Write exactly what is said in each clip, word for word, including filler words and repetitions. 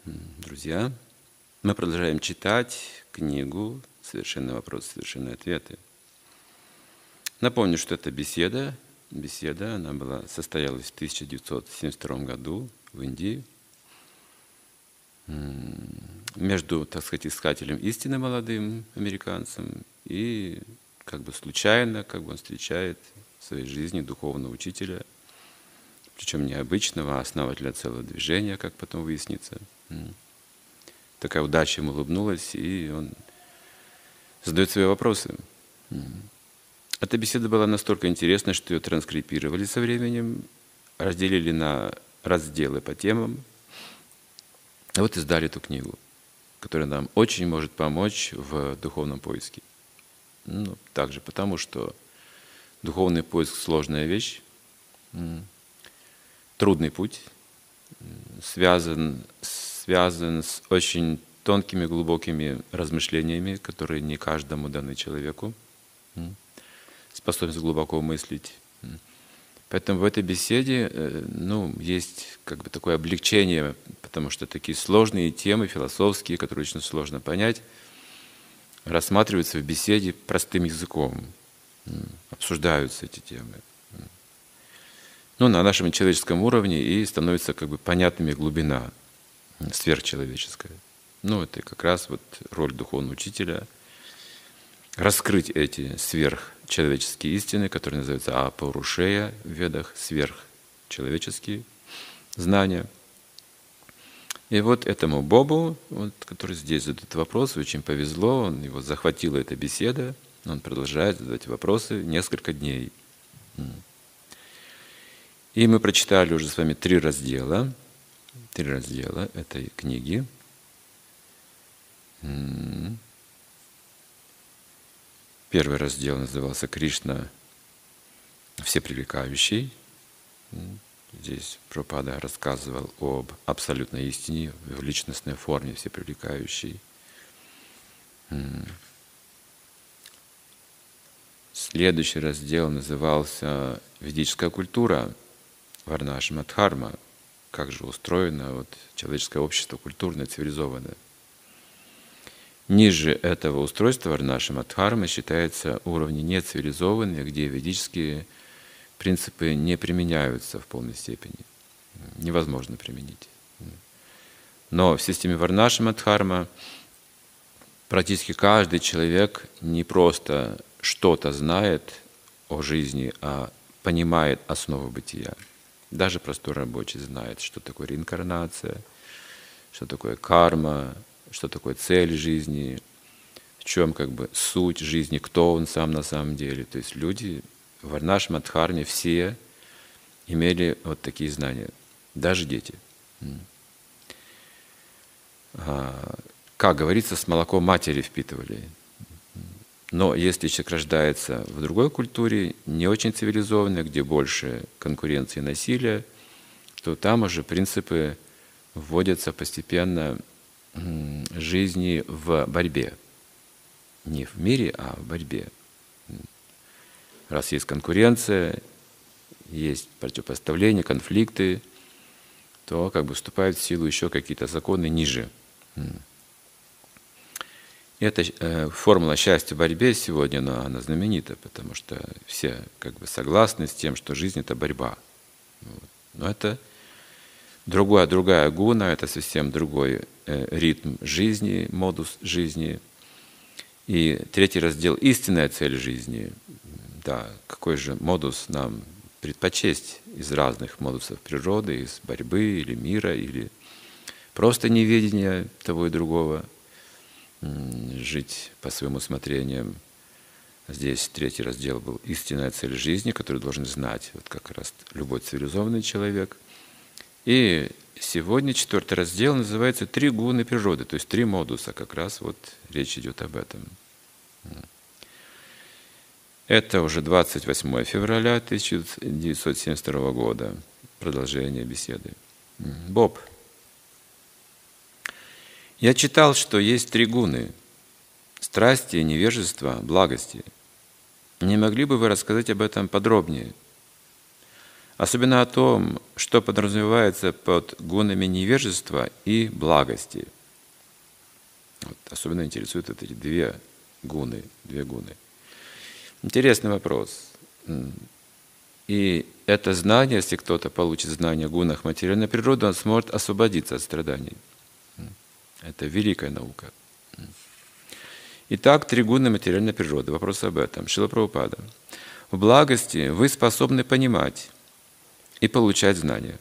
Друзья, мы продолжаем читать книгу «Совершенные вопросы, совершенные ответы». Напомню, что это беседа. Беседа, она была, состоялась в тысяча девятьсот семьдесят втором году в Индии между, так сказать, искателем истины молодым американцем и как бы случайно, как бы он встречает в своей жизни духовного учителя, причем необычного, а основателя целого движения, как потом выяснится. Такая удача ему улыбнулась, и он задает свои вопросы. Эта беседа была настолько интересна, что ее транскрипировали со временем, разделили на разделы по темам, и вот издали эту книгу, которая нам очень может помочь в духовном поиске. Ну, также потому, что духовный поиск – сложная вещь, трудный путь, связан, связан с очень тонкими, глубокими размышлениями, которые не каждому даны человеку, способность глубоко мыслить. Поэтому в этой беседе ну, есть как бы такое облегчение, потому что такие сложные темы философские, которые очень сложно понять, рассматриваются в беседе простым языком, обсуждаются эти темы. Ну, на нашем человеческом уровне и становится как бы понятными глубина сверхчеловеческая. Ну, это как раз вот роль духовного учителя – раскрыть эти сверхчеловеческие истины, которые называются апаурушея в ведах, сверхчеловеческие знания. И вот этому Бобу, вот, который здесь задает вопрос, очень повезло, он, его захватила эта беседа, он продолжает задавать вопросы несколько дней. И мы прочитали уже с вами три раздела, три раздела этой книги. Первый раздел назывался «Кришна всепривлекающий». Здесь Прабхупада рассказывал об абсолютной истине в личностной форме всепривлекающей. Следующий раздел назывался «Ведическая культура», Варнашрама Дхарма, как же устроено вот человеческое общество, культурное, цивилизованное. Ниже этого устройства Варнашрама Дхармы считается уровни нецивилизованные, где ведические принципы не применяются в полной степени. Невозможно применить. Но в системе Варнашрама Дхарма практически каждый человек не просто что-то знает о жизни, а понимает основу бытия. Даже простой рабочий знает, что такое реинкарнация, что такое карма, что такое цель жизни, в чем как бы суть жизни, кто он сам на самом деле. То есть люди в Варнашрама Дхарме все имели вот такие знания, даже дети. Как говорится, с молоком матери впитывали. Но если человек рождается в другой культуре, не очень цивилизованной, где больше конкуренции и насилия, то там уже принципы вводятся постепенно жизни в борьбе. Не в мире, а в борьбе. Раз есть конкуренция, есть противопоставления, конфликты, то как бы вступают в силу еще какие-то законы ниже. Эта э, формула счастья в борьбе сегодня, она, она знаменита, потому что все как бы согласны с тем, что жизнь – это борьба. Вот. Но это другая, другая гуна, это совсем другой э, ритм жизни, модус жизни. И третий раздел – истинная цель жизни. Да, какой же модус нам предпочесть из разных модусов природы, из борьбы или мира, или просто неведения того и другого. Жить по своим усмотрениям. Здесь третий раздел был «Истинная цель жизни», которую должен знать вот как раз любой цивилизованный человек. И сегодня четвертый раздел называется «Три гуны природы», то есть три модуса, как раз вот речь идет об этом. Это уже двадцать восьмое февраля тысяча девятьсот семьдесят второго года, продолжение беседы. Боб. Я читал, что есть три гуны – страсти, невежество, благости. Не могли бы вы рассказать об этом подробнее? Особенно о том, что подразумевается под гунами невежества и благости. Вот, особенно интересуют вот эти две гуны, две гуны. Интересный вопрос. И это знание, если кто-то получит знание о гунах материальной природы, он сможет освободиться от страданий. Это великая наука. Итак, три гуны материальной природы. Вопрос об этом. Шрила Прабхупада. В благости вы способны понимать и получать знания.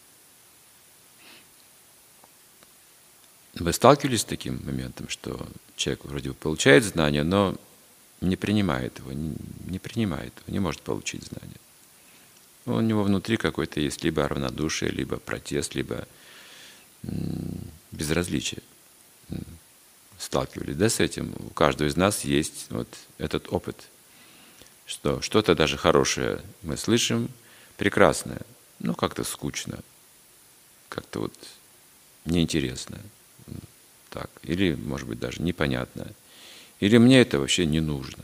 Вы сталкивались с таким моментом, что человек вроде бы получает знания, но не принимает его, не, не принимает его, не может получить знания. У него внутри какой-то есть либо равнодушие, либо протест, либо безразличие. Сталкивались, да, с этим? У каждого из нас есть вот этот опыт, что что-то даже хорошее мы слышим, прекрасное, но как-то скучно, как-то вот неинтересно, так, или, может быть, даже непонятно, или мне это вообще не нужно.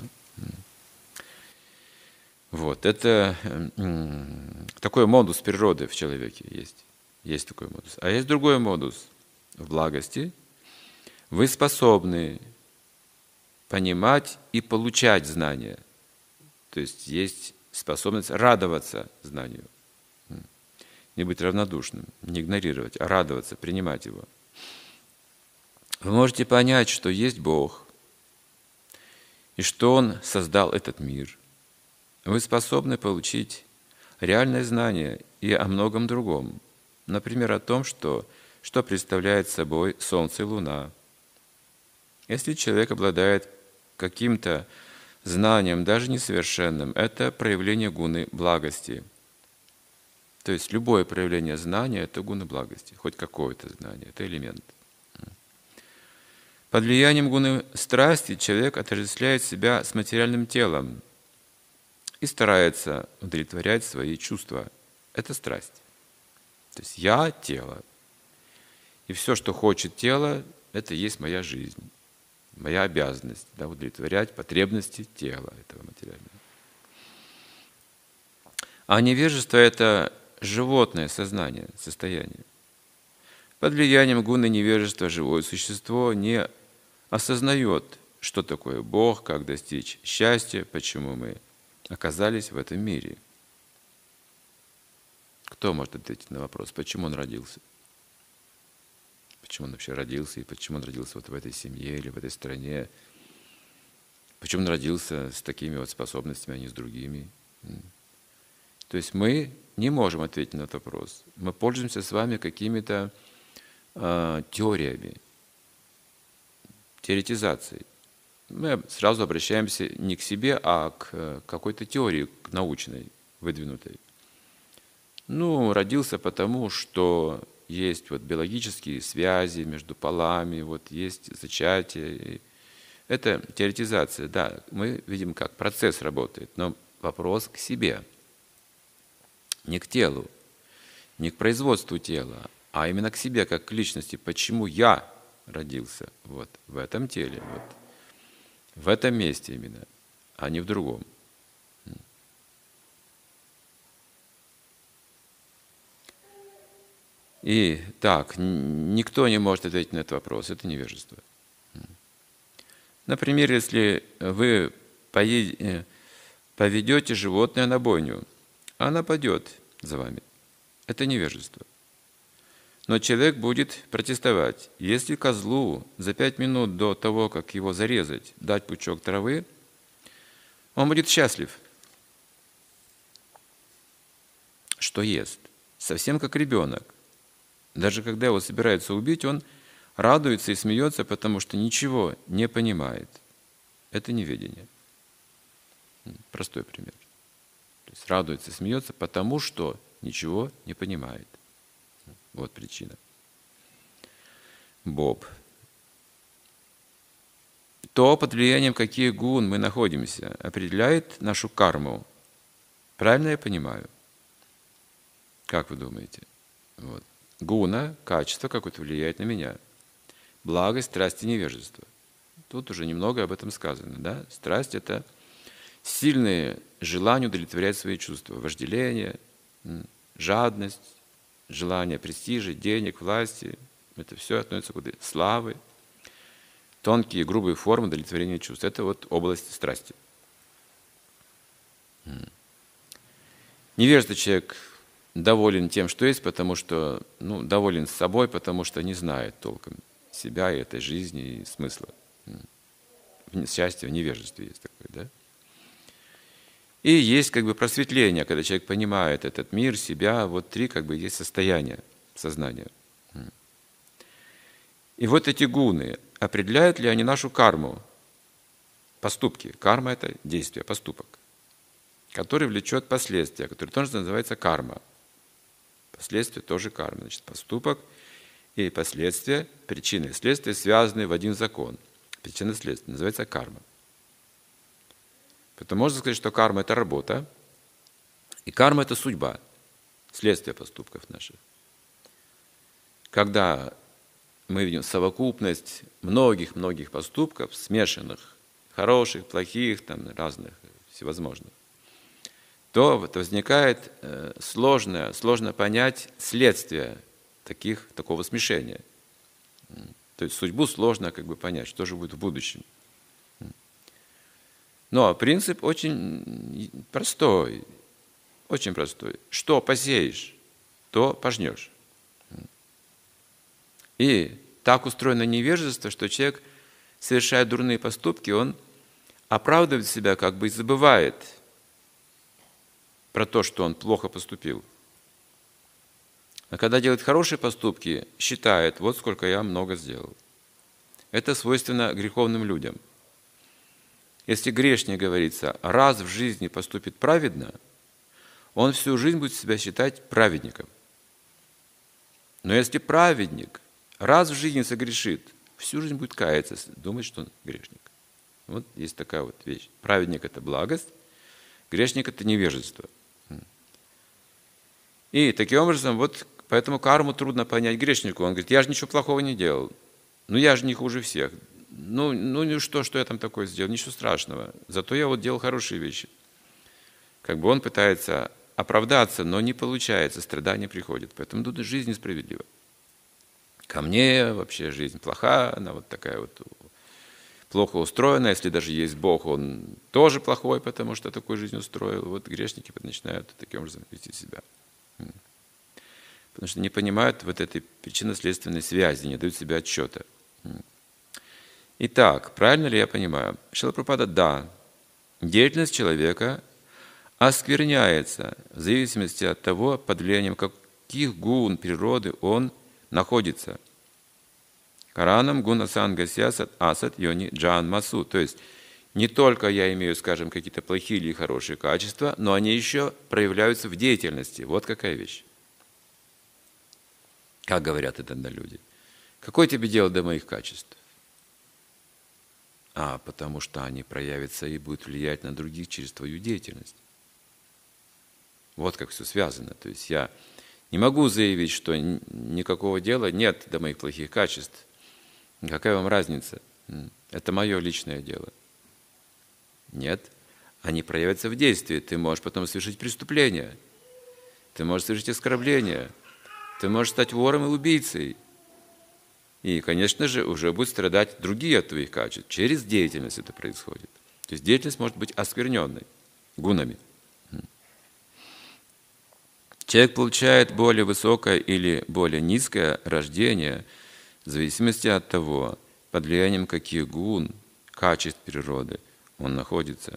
Вот, это такой модус природы в человеке есть. Есть такой модус. А есть другой модус. В благости вы способны понимать и получать знания. То есть есть способность радоваться знанию. Не быть равнодушным, не игнорировать, а радоваться, принимать его. Вы можете понять, что есть Бог, и что Он создал этот мир. Вы способны получить реальное знание и о многом другом. Например, о том, что, что представляет собой Солнце и Луна. Если человек обладает каким-то знанием, даже несовершенным, это проявление гуны благости. То есть любое проявление знания – это гуна благости, хоть какое-то знание, это элемент. Под влиянием гуны страсти человек отождествляет себя с материальным телом и старается удовлетворять свои чувства. Это страсть. То есть я – тело. И все, что хочет тело, это есть моя жизнь, моя обязанность, да, удовлетворять потребности тела этого материального. А невежество – это животное сознание, состояние. Под влиянием гуны невежества живое существо не осознает, что такое Бог, как достичь счастья, почему мы оказались в этом мире. Кто может ответить на вопрос, почему он родился? Почему он вообще родился, и почему он родился вот в этой семье или в этой стране? Почему он родился с такими вот способностями, а не с другими? То есть мы не можем ответить на этот вопрос. Мы пользуемся с вами какими-то э, теориями, теоретизацией. Мы сразу обращаемся не к себе, а к какой-то теории, к научной, выдвинутой. Ну, родился потому, что есть вот биологические связи между полами, вот есть зачатие. Это теоретизация, да. Мы видим, как процесс работает, но вопрос к себе. Не к телу, не к производству тела, а именно к себе, как к личности. Почему я родился вот в этом теле, вот, в этом месте именно, а не в другом. И так, никто не может ответить на этот вопрос, это невежество. Например, если вы поведете животное на бойню, она пойдет за вами. Это невежество. Но человек будет протестовать. Если козлу за пять минут до того, как его зарезать, дать пучок травы, он будет счастлив, что ест. Совсем как ребенок. Даже когда его собираются убить, он радуется и смеется, потому что ничего не понимает. Это неведение. Простой пример. То есть радуется и смеется, потому что ничего не понимает. Вот причина. Боб. То, под влиянием каких гун мы находимся, определяет нашу карму. Правильно я понимаю? Как вы думаете? Вот. Гуна, качество какое-то влияет на меня. Благость, страсть и невежество. Тут уже немного об этом сказано. Да? Страсть – это сильное желание удовлетворять свои чувства. Вожделение, жадность, желание престижа, денег, власти. Это все относится куда? Славы. Тонкие, грубые формы удовлетворения чувств. Это вот область страсти. Невежественный человек доволен тем, что есть, потому что, ну, доволен собой, потому что не знает толком себя и этой жизни и смысла. Счастье в невежестве есть такое, да? И есть как бы просветление, когда человек понимает этот мир, себя, вот три как бы есть состояния сознания. И вот эти гуны, определяют ли они нашу карму? Поступки. Карма – это действие, поступок, который влечет последствия, который тоже называется карма. Последствия тоже карма. Значит, поступок и последствия, причины и следствия связаны в один закон. Причина и следствие называется карма. Поэтому можно сказать, что карма – это работа, и карма – это судьба, следствие поступков наших. Когда мы видим совокупность многих-многих поступков, смешанных, хороших, плохих, там, разных, всевозможных, то вот возникает сложно, сложно понять следствие таких, такого смешения. То есть судьбу сложно как бы понять, что же будет в будущем. Но принцип очень простой, очень простой. Что посеешь, то пожнешь. И так устроено невежество, что человек, совершая дурные поступки, он оправдывает себя, как бы и забывает про то, что он плохо поступил. А когда делает хорошие поступки, считает, вот сколько я много сделал. Это свойственно греховным людям. Если грешник, говорится, раз в жизни поступит праведно, он всю жизнь будет себя считать праведником. Но если праведник раз в жизни согрешит, всю жизнь будет каяться, думать, что он грешник. Вот есть такая вот вещь. Праведник – это благость, грешник – это невежество. И таким образом, вот поэтому карму трудно понять грешнику. Он говорит, я же ничего плохого не делал. Ну, я же не хуже всех. Ну, ну, ну что, что я там такое сделал? Ничего страшного. Зато я вот делал хорошие вещи. Как бы он пытается оправдаться, но не получается, страдания приходят. Поэтому тут жизнь несправедлива. Ко мне вообще жизнь плоха, она вот такая вот плохо устроена. Если даже есть Бог, он тоже плохой, потому что такую жизнь устроил. Вот грешники начинают таким образом вести себя. Потому что не понимают вот этой причинно-следственной связи, не дают себе отчета. Итак, правильно ли я понимаю? Шрила Прабхупада, да, деятельность человека оскверняется в зависимости от того, под влиянием каких гун природы он находится. Каранам гуна сангасья сат асат йони джан масу. То есть не только я имею, скажем, какие-то плохие или хорошие качества, но они еще проявляются в деятельности. Вот какая вещь. Как говорят это на люди. Какое тебе дело до моих качеств? А, потому что они проявятся и будут влиять на других через твою деятельность. Вот как все связано. То есть я не могу заявить, что никакого дела нет до моих плохих качеств. Какая вам разница? Это мое личное дело. Нет. Они проявятся в действии. Ты можешь потом совершить преступление. Ты можешь совершить оскорбление. Ты можешь стать вором и убийцей. И, конечно же, уже будут страдать другие от твоих качеств. Через деятельность это происходит. То есть деятельность может быть оскверненной гунами. Человек получает более высокое или более низкое рождение в зависимости от того, под влиянием каких гун, качеств природы он находится.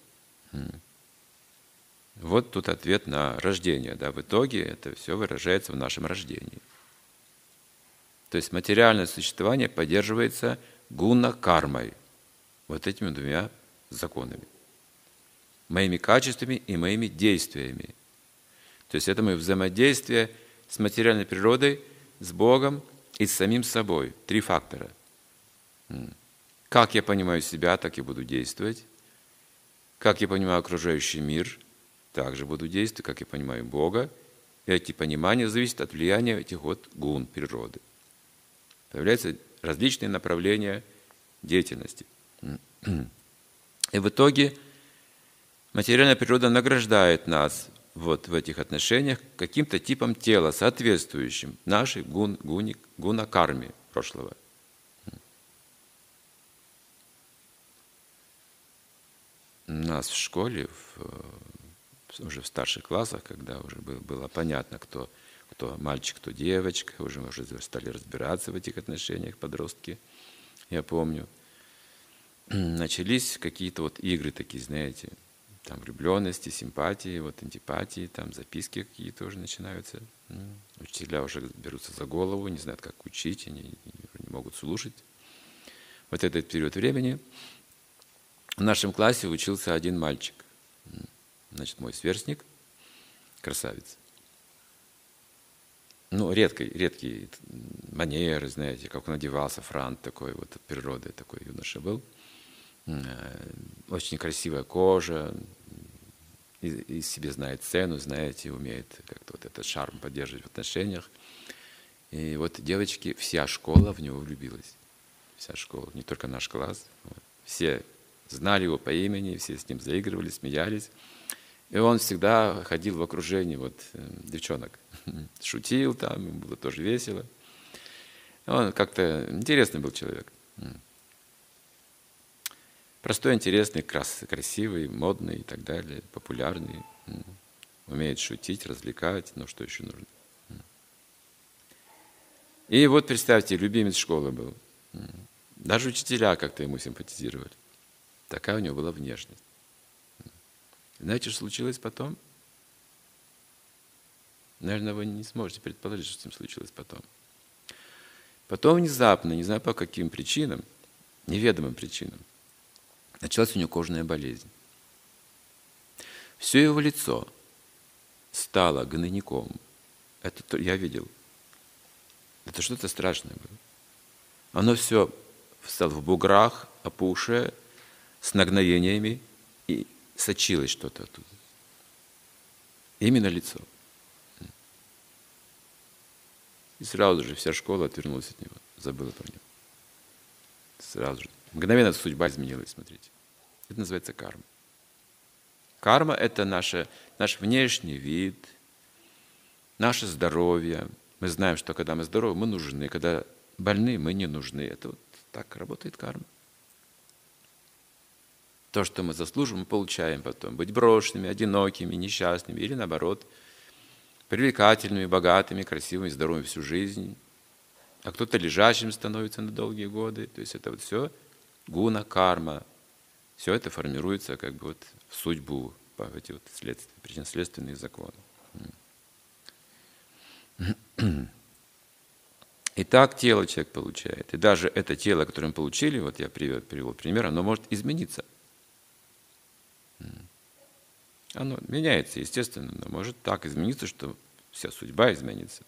Вот тут ответ на рождение. Да? В итоге это все выражается в нашем рождении. То есть материальное существование поддерживается гуна-кармой, вот этими двумя законами. Моими качествами и моими действиями. То есть это мое взаимодействие с материальной природой, с Богом и с самим собой. Три фактора. Как я понимаю себя, так и буду действовать. Как я понимаю окружающий мир, так же буду действовать. Как я понимаю Бога. И эти понимания зависят от влияния этих вот гун природы. Появляются различные направления деятельности. И в итоге материальная природа награждает нас вот в этих отношениях каким-то типом тела, соответствующим нашей гун, гуни, гуна-карме прошлого. У нас в школе, в, уже в старших классах, когда уже было, было понятно, кто, кто мальчик, кто девочка, уже мы уже стали разбираться в этих отношениях, подростки, я помню, начались какие-то вот игры такие, знаете, там влюбленности, симпатии, вот антипатии, там записки какие-то уже начинаются. Учителя уже берутся за голову, не знают, как учить, они не могут слушать. Вот этот период времени в нашем классе учился один мальчик, значит, мой сверстник, красавец. Ну, редкий, редкие манеры, знаете, как он одевался, франт такой, вот от природы такой юноша был. Очень красивая кожа, и, и себе знает цену, знаете, умеет как-то вот этот шарм поддерживать в отношениях. И вот девочки, вся школа в него влюбилась. Вся школа, не только наш класс. Вот. Все знали его по имени, все с ним заигрывали, смеялись. И он всегда ходил в окружении вот, девчонок. Шутил там, ему было тоже весело. Он как-то интересный был человек. Простой, интересный, крас, красивый, модный и так далее, популярный. Умеет шутить, развлекать, ну что еще нужно. И вот представьте, любимец школы был. Даже учителя как-то ему симпатизировали. Такая у него была внешность. Знаете, что случилось потом? Наверное, вы не сможете предположить, что с ним случилось потом. Потом внезапно, не знаю по каким причинам, неведомым причинам, началась у него кожная болезнь. Все его лицо стало гнойником. Это я видел. Это что-то страшное было. Оно все стало в буграх, опухшее, с нагноениями, и сочилось что-то оттуда. Именно лицо. И сразу же вся школа отвернулась от него, забыла про него. Сразу же. Мгновенно судьба изменилась, смотрите. Это называется карма. Карма – это наше, наш внешний вид, наше здоровье. Мы знаем, что когда мы здоровы, мы нужны. Когда больны, мы не нужны. Это вот так работает карма. То, что мы заслуживаем, мы получаем потом. Быть брошенными, одинокими, несчастными или наоборот, привлекательными, богатыми, красивыми, здоровыми всю жизнь. А кто-то лежачим становится на долгие годы. То есть это вот все гуна, карма. Все это формируется как бы вот в судьбу, по эти вот причинно-следственные законы. И так тело человек получает. И даже это тело, которое мы получили, вот я привел, привел пример, оно может измениться. Оно меняется, естественно, но может так измениться, что вся судьба изменится.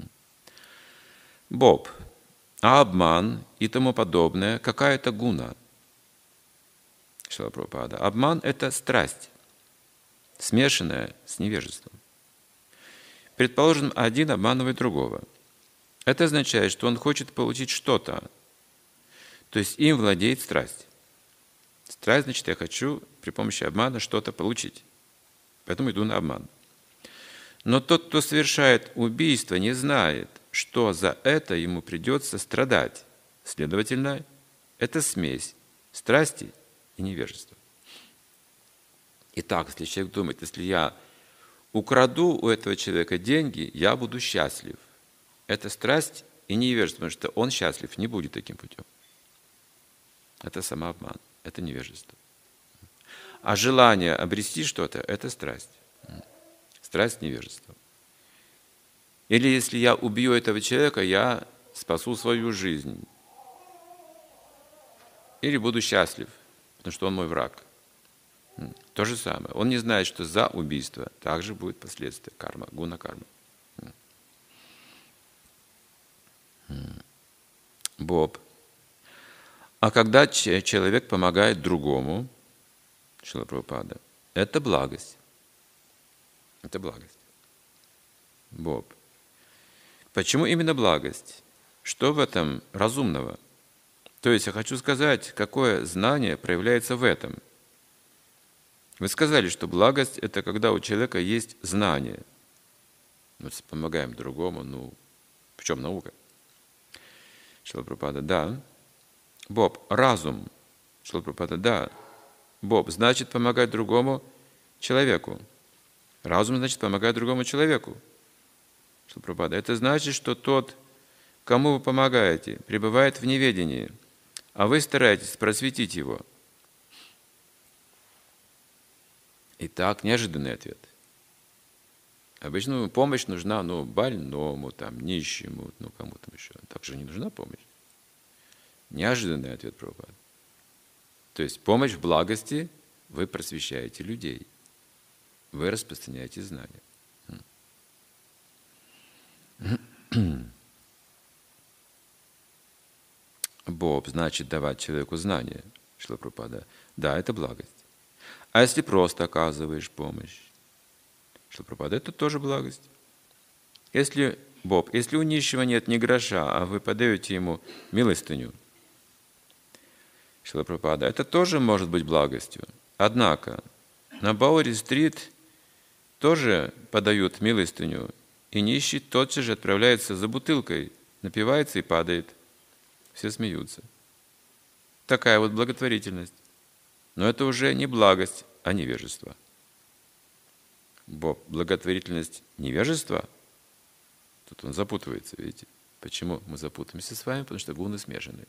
Боб. А обман и тому подобное, какая-то гуна. Шрила Прабхупада. Обман – это страсть, смешанная с невежеством. Предположим, один обманывает другого. Это означает, что он хочет получить что-то. То есть им владеет страсть. Страсть, значит, я хочу при помощи обмана что-то получить. Поэтому иду на обман. Но тот, кто совершает убийство, не знает, что за это ему придется страдать. Следовательно, это смесь страсти и невежества. Итак, если человек думает, если я украду у этого человека деньги, я буду счастлив. Это страсть и невежество, потому что он счастлив не будет таким путем. Это самообман, это невежество. А желание обрести что-то – это страсть. Страсть невежества. Или если я убью этого человека, я спасу свою жизнь. Или буду счастлив, потому что он мой враг. То же самое. Он не знает, что за убийство также будет последствия карма, гуна-карма. Боб. А когда человек помогает другому, Шрила Прабхупада, это благость. Это благость. Боб. Почему именно благость? Что в этом разумного? То есть я хочу сказать, какое знание проявляется в этом. Вы сказали, что благость – это когда у человека есть знание. Мы помогаем другому, ну, в чем наука? Шрила Прабхупада, да. Боб, разум. Шрила Прабхупада, да. Боб, значит помогать другому человеку. Разум значит помогать другому человеку. Шрила Прабхупада, это значит, что тот, кому вы помогаете, пребывает в неведении, а вы стараетесь просветить его. Итак, неожиданный ответ. Обычно помощь нужна, ну, больному, там, нищему, ну, кому-то еще. Так же не нужна помощь. Неожиданный ответ Прабхупады. То есть помощь в благости, вы просвещаете людей. Вы распространяете знания. Боб значит давать человеку знания. Шрила Прабхупада. Да, это благость. А если просто оказываешь помощь? Шрила Прабхупада, это тоже благость. Если, Боб, если у нищего нет ни гроша, а вы подаете ему милостыню, Шрила Прабхупада, это тоже может быть благостью. Однако на Баури-стрит тоже подают милостыню, и нищий тотчас же отправляется за бутылкой, напивается и падает. Все смеются. Такая вот благотворительность. Но это уже не благость, а невежество. Боб, благотворительность невежества? Тут он запутывается, видите? Почему мы запутаемся с вами? Потому что гуны смешаны.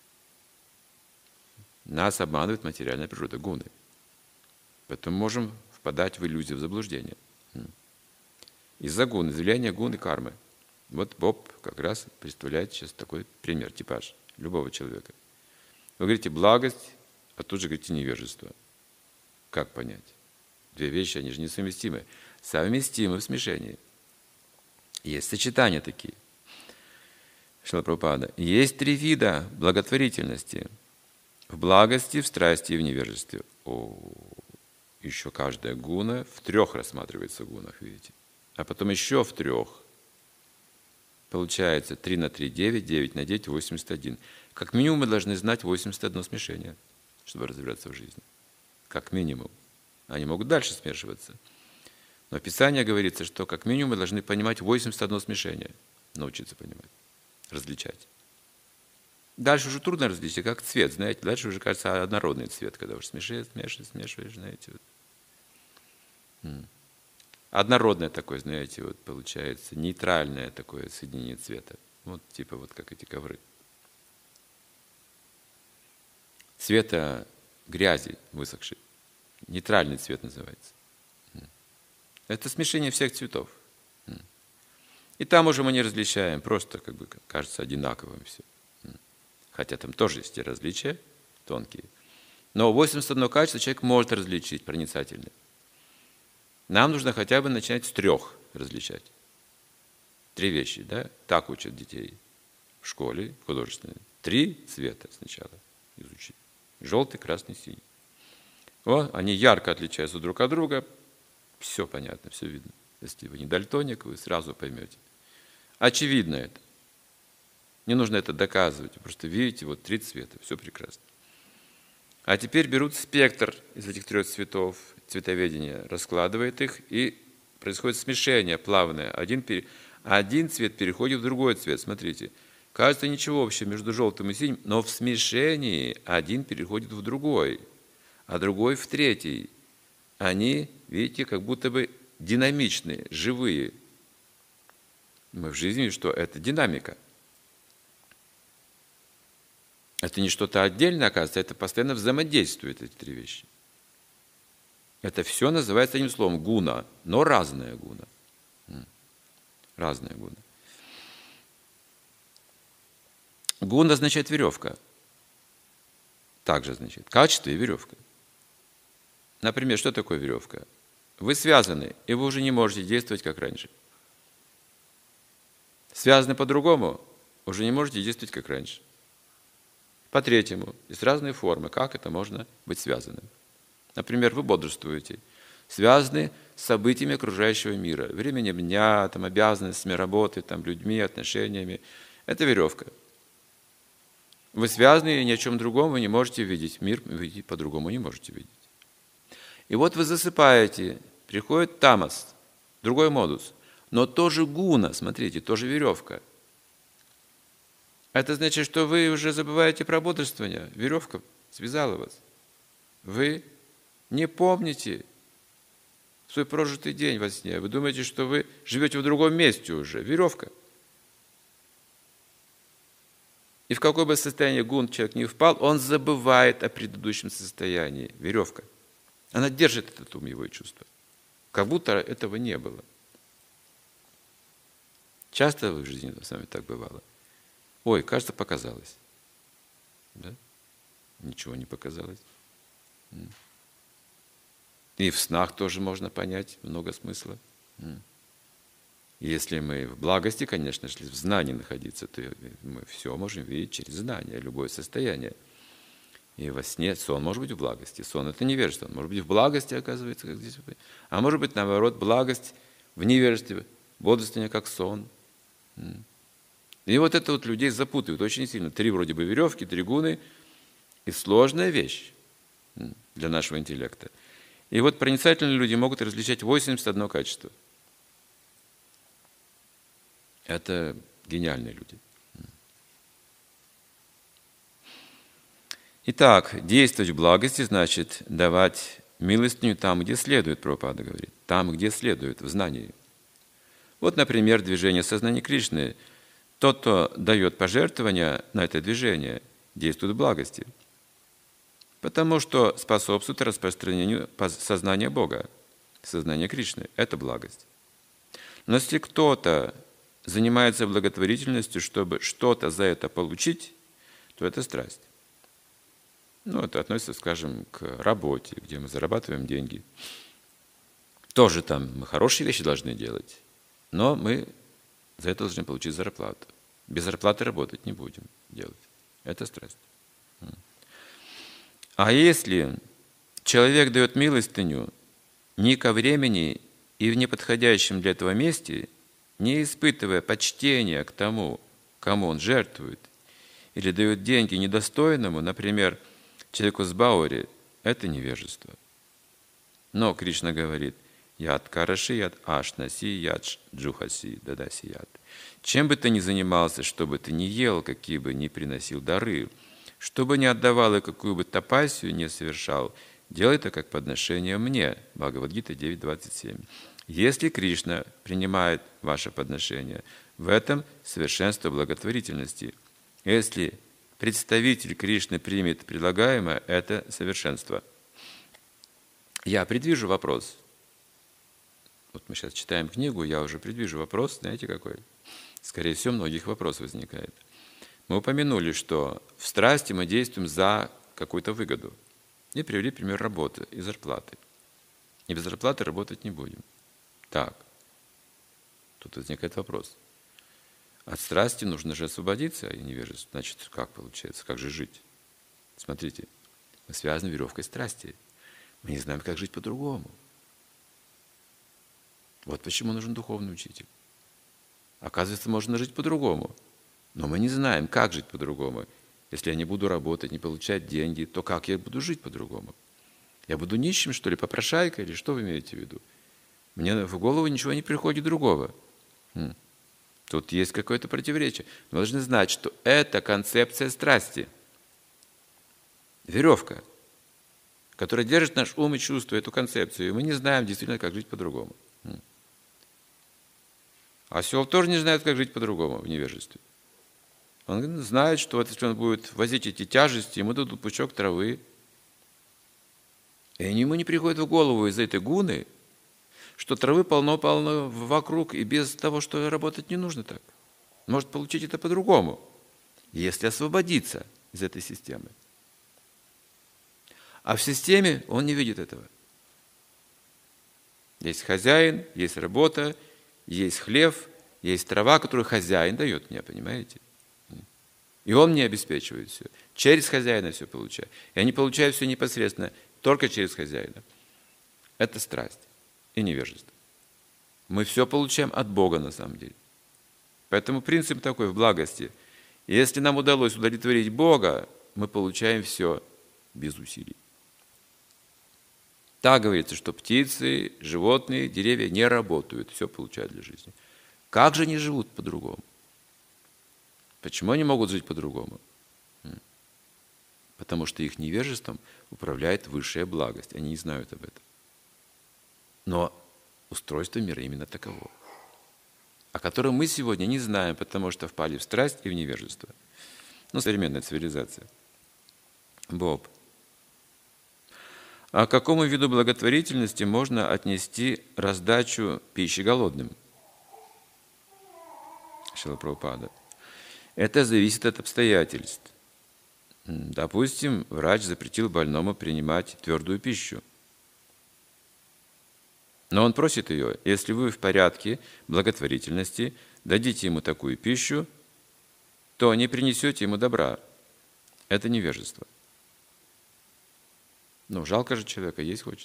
Нас обманывает материальная природа, гуны. Поэтому можем впадать в иллюзию, в заблуждение. Из-за гун, из влияния гун и кармы. Вот Боб как раз представляет сейчас такой пример, типаж любого человека. Вы говорите благость, а тут же говорите невежество. Как понять? Две вещи, они же несовместимы. Совместимы в смешении. Есть сочетания такие. Шрила Прабхупада. Есть три вида благотворительности. В благости, в страсти и в невежестве. О, еще каждая гуна в трех рассматривается гунах, видите. А потом еще в трех. Получается три на три – девять, девять на девять – восемьдесят один. Как минимум мы должны знать восемьдесят одно смешение, чтобы разбираться в жизни. Как минимум. Они могут дальше смешиваться. Но в Писании говорится, что как минимум мы должны понимать восемьдесят одно смешение. Научиться понимать, различать. Дальше уже трудно различить, как цвет, знаете. Дальше уже кажется однородный цвет, когда уже смешиваешь, смешиваешь, смешиваешь, знаете. Вот. Однородное такое, знаете, вот получается, нейтральное такое соединение цвета. Вот типа вот как эти ковры. Цвета грязи высохшей. Нейтральный цвет называется. Это смешение всех цветов. И там уже мы не различаем, просто как бы кажется одинаковым все. Хотя там тоже есть и различия тонкие. Но восемьдесят одно качество человек может различить проницательно. Нам нужно хотя бы начинать с трех различать. Три вещи, да? Так учат детей в школе, в художественной. Три цвета сначала изучить. Желтый, красный, синий. О, они ярко отличаются друг от друга. Все понятно, все видно. Если вы не дальтоник, вы сразу поймете. Очевидно это. Не нужно это доказывать. Вы просто видите, вот три цвета, все прекрасно. А теперь берут спектр из этих трех цветов, цветоведения, раскладывает их, и происходит смешение плавное. Один, пере... Один цвет переходит в другой цвет. Смотрите, кажется, ничего общего между желтым и синим, но в смешении один переходит в другой, а другой в третий. Они, видите, как будто бы динамичные, живые. Мы в жизни, что это динамика. Это не что-то отдельное, оказывается, это постоянно взаимодействуют эти три вещи. Это все называется одним словом гуна, но разная гуна. Разная гуна. Гуна означает веревка. Также означает качество и веревка. Например, что такое веревка? Вы связаны, и вы уже не можете действовать, как раньше. Связаны по-другому, уже не можете действовать, как раньше. По-третьему, есть разные формы, как это можно быть связанным. Например, вы бодрствуете, связаны с событиями окружающего мира, временем дня, там, обязанностями работы, там, людьми, отношениями. Это веревка. Вы связаны, и ни о чем другом вы не можете видеть. Мир вы по-другому не можете видеть. И вот вы засыпаете, приходит тамас, другой модус, но тоже гуна, смотрите, тоже веревка. Это значит, что вы уже забываете про бодрствование. Веревка связала вас. Вы не помните свой прожитый день во сне. Вы думаете, что вы живете в другом месте уже. Веревка. И в какое бы состояние гун человек не впал, он забывает о предыдущем состоянии. Веревка. Она держит этот ум, его чувства. Как будто этого не было. Часто в жизни с вами так бывало? Ой, кажется, показалось. Да? Ничего не показалось. И в снах тоже можно понять много смысла. Если мы в благости, конечно, если в знании находиться, то мы все можем видеть через знание, любое состояние. И во сне сон может быть в благости. Сон – это невежество. Он может быть в благости, оказывается, как здесь. А может быть, наоборот, благость в невежестве, бодрствование как сон. И вот это вот людей запутывает очень сильно. Три вроде бы веревки, три гуны. И сложная вещь для нашего интеллекта. И вот проницательные люди могут различать восемьдесят одно качество. Это гениальные люди. Итак, действовать в благости значит давать милостыню там, где следует, Прабхупада говорит. Там, где следует, в знании. Вот, например, движение сознания Кришны. Тот, кто дает пожертвования на это движение, действует в благости. Потому что способствует распространению сознания Бога, сознания Кришны. Это благость. Но если кто-то занимается благотворительностью, чтобы что-то за это получить, то это страсть. Ну, это относится, скажем, к работе, где мы зарабатываем деньги. Тоже там мы хорошие вещи должны делать, но мы за это должны получить зарплату. Без зарплаты работать не будем делать. Это страсть. А если человек дает милостыню не ко времени и в неподходящем для этого месте, не испытывая почтения к тому, кому он жертвует, или дает деньги недостойному, например, человеку с Баури, это невежество. Но Кришна говорит, яд караши, яд ашнаси, яд джухаси, дадаси яд. Чем бы ты ни занимался, что бы ты ни ел, какие бы ни приносил дары, что бы ни отдавал и какую бы тапасию не совершал, делай это как подношение мне. Бхагавад-гита девять двадцать семь. Если Кришна принимает ваше подношение, в этом совершенство благотворительности. Если представитель Кришны примет предлагаемое, это совершенство. Я предвижу вопрос. Вот мы сейчас читаем книгу, я уже предвижу вопрос, знаете какой? Скорее всего, многих вопрос возникает. Мы упомянули, что в страсти мы действуем за какую-то выгоду. И привели пример работы и зарплаты. И без зарплаты работать не будем. Так, тут возникает вопрос. От страсти нужно же освободиться, а невежество. Значит, как получается? Как же жить? Смотрите, мы связаны веревкой страсти. Мы не знаем, как жить по-другому. Вот почему нужен духовный учитель. Оказывается, можно жить по-другому. Но мы не знаем, как жить по-другому. Если я не буду работать, не получать деньги, то как я буду жить по-другому? Я буду нищим, что ли, попрошайкой, или что вы имеете в виду? Мне в голову ничего не приходит другого. Тут есть какое-то противоречие. Мы должны знать, что это концепция страсти. Веревка, которая держит наш ум и чувство, эту концепцию. И мы не знаем действительно, как жить по-другому. Осел тоже не знает, как жить по-другому в невежестве. Он знает, что вот если он будет возить эти тяжести, ему дадут пучок травы. И ему не приходит в голову из этой гуны, что травы полно-полно вокруг, и без того, что работать не нужно так. Может получить это по-другому, если освободиться из этой системы. А в системе он не видит этого. Есть хозяин, есть работа, есть хлев, есть трава, которую хозяин дает мне, понимаете? И он мне обеспечивает все. Через хозяина все получаю. Я не получаю все непосредственно, только через хозяина. Это страсть и невежество. Мы все получаем от Бога на самом деле. Поэтому принцип такой в благости. Если нам удалось удовлетворить Бога, мы получаем все без усилий. Так говорится, что птицы, животные, деревья не работают, все получают для жизни. Как же они живут по-другому? Почему они могут жить по-другому? Потому что их невежеством управляет высшая благость. Они не знают об этом. Но устройство мира именно таково, о котором мы сегодня не знаем, потому что впали в страсть и в невежество. Ну, современная цивилизация. Боб. А к какому виду благотворительности можно отнести раздачу пищи голодным? Шрила Прабхупада. Это зависит от обстоятельств. Допустим, врач запретил больному принимать твердую пищу. Но он просит ее, если вы в порядке благотворительности дадите ему такую пищу, то не принесете ему добра. Это невежество. Ну, жалко же человека, есть хочет.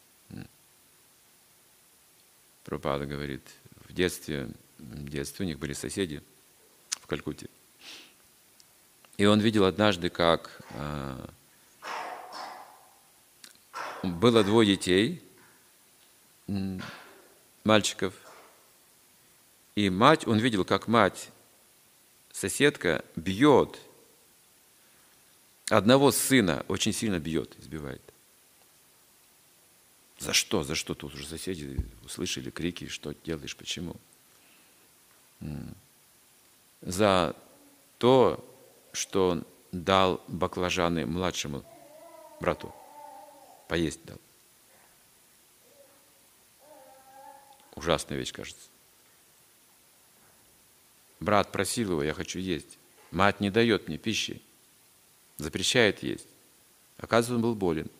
Прабхупада говорит, в детстве, в детстве у них были соседи в Калькутте. И он видел однажды, как э, было двое детей, мальчиков, и мать, он видел, как мать, соседка, бьет одного сына, очень сильно бьет, избивает. За что? За что? Тут уже соседи услышали крики, что делаешь, почему? За то, что он дал баклажаны младшему брату, поесть дал. Ужасная вещь, кажется. Брат просил его, я хочу есть. Мать не дает мне пищи, запрещает есть. Оказывается, он был болен.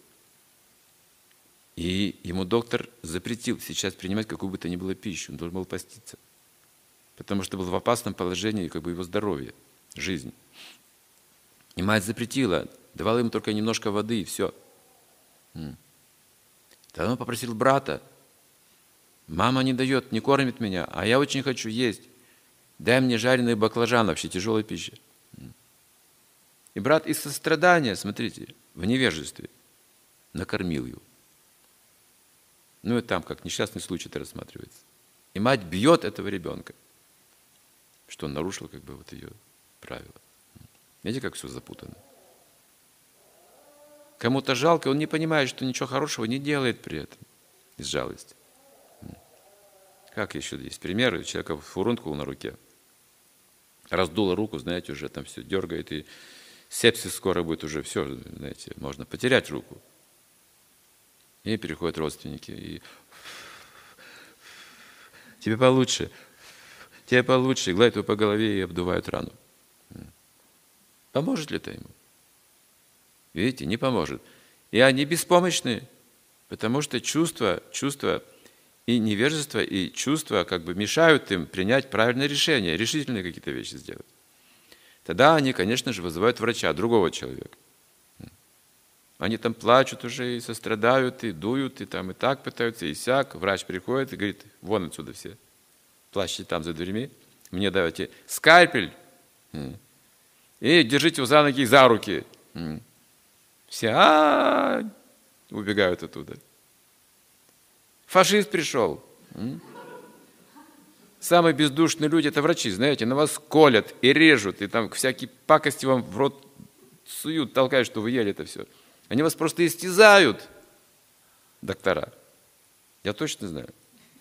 И ему доктор запретил сейчас принимать какую бы то ни было пищу. Он должен был поститься. Потому что был в опасном положении как бы его здоровье, жизнь. И мать запретила, давала ему только немножко воды и все. Тогда он попросил брата. Мама не дает, не кормит меня, а я очень хочу есть. Дай мне жареный баклажан, вообще тяжелая пища. И брат из сострадания, смотрите, в невежестве накормил его. Ну и там, как несчастный случай это рассматривается. И мать бьет этого ребенка, что он нарушил как бы вот ее правила. Видите, как все запутано. Кому-то жалко, он не понимает, что ничего хорошего не делает при этом из жалости. Как еще есть примеры? У человека фурункул на руке. Раздуло руку, знаете, уже там все дергает, и сепсис скоро будет уже, все, знаете, можно потерять руку. И переходят родственники, и тебе получше, тебе получше, и гладят его по голове и обдувают рану. Поможет ли это ему? Видите, не поможет. И они беспомощны, потому что чувства, чувства и невежество, и чувства как бы мешают им принять правильное решение, решительные какие-то вещи сделать. Тогда они, конечно же, вызывают врача, другого человека. Они там плачут уже, и сострадают, и дуют, и там и так пытаются, и сяк. Врач приходит и говорит, вон отсюда все, плачьте там за дверьми, мне давайте скальпель, и держите его за ноги и за руки. Все а убегают оттуда. Фашист пришел. Самые бездушные люди – это врачи, знаете, на вас колят и режут, и там всякие пакости вам в рот суют, толкают, что вы ели это все. Они вас просто истязают, доктора. Я точно знаю.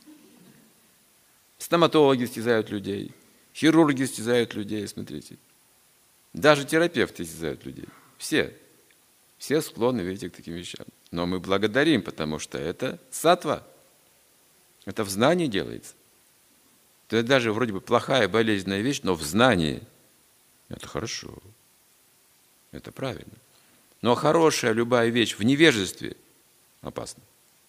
Стоматологи истязают людей, хирурги истязают людей, смотрите. Даже терапевты истязают людей. Все. Все склонны, видите, к таким вещам. Но мы благодарим, потому что это саттва. Это в знании делается. Это даже вроде бы плохая, болезненная вещь, но в знании. Это хорошо. Это правильно. Но хорошая любая вещь в невежестве опасна.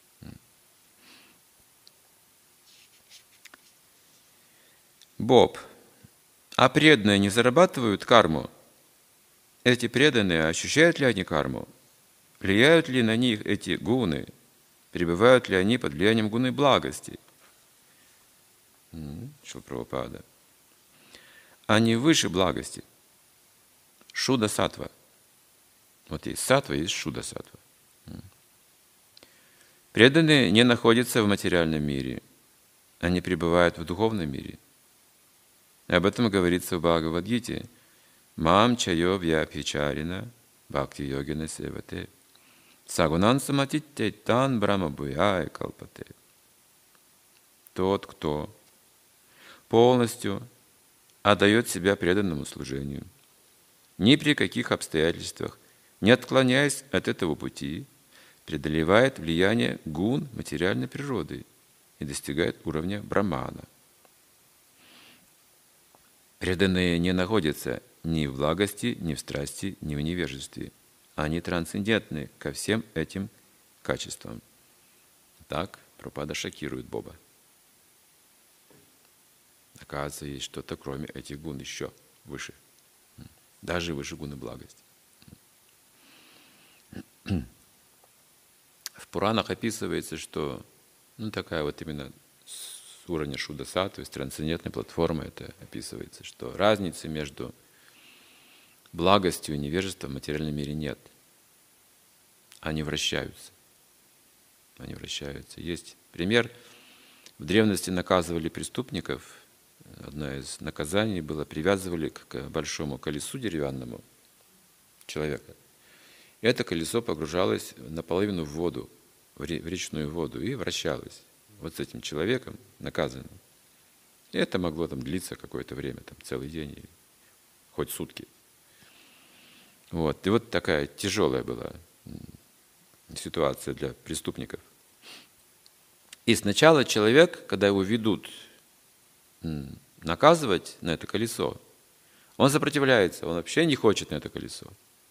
Боб. А преданные не зарабатывают карму? Эти преданные, ощущают ли они карму? Влияют ли на них эти гуны? Пребывают ли они под влиянием гуны благости? Шрила Прабхупада. Они выше благости. Шуда-саттва. Вот есть саттва, есть шуда-саттва. Преданные не находятся в материальном мире, они пребывают в духовном мире. Об этом говорится в Бхагавад-гите. Мам чайо вьяпхичарина бхакти йогина севате сагунан саматитте тан брахма буяй калпате. Тот, кто полностью отдает себя преданному служению, ни при каких обстоятельствах, не отклоняясь от этого пути, преодолевает влияние гун материальной природы и достигает уровня брамана. Преданные не находятся ни в благости, ни в страсти, ни в невежестве. Они трансцендентны ко всем этим качествам. Так Прабхупада шокирует Боба. Оказывается, есть что-то кроме этих гун еще выше. Даже выше гуны благости. В Пуранах описывается, что ну, такая вот именно с уровня Шудда-саттвы, с трансцендентной платформы это описывается, что разницы между благостью и невежеством в материальном мире нет. Они вращаются. Они вращаются. Есть пример. В древности наказывали преступников. Одно из наказаний было, привязывали к большому колесу деревянному человека. И это колесо погружалось наполовину в воду, в речную воду, и вращалось вот с этим человеком, наказанным. И это могло там длиться какое-то время, там, целый день, или хоть сутки. Вот. И вот такая тяжелая была ситуация для преступников. И сначала человек, когда его ведут наказывать на это колесо, он сопротивляется, он вообще не хочет на это колесо.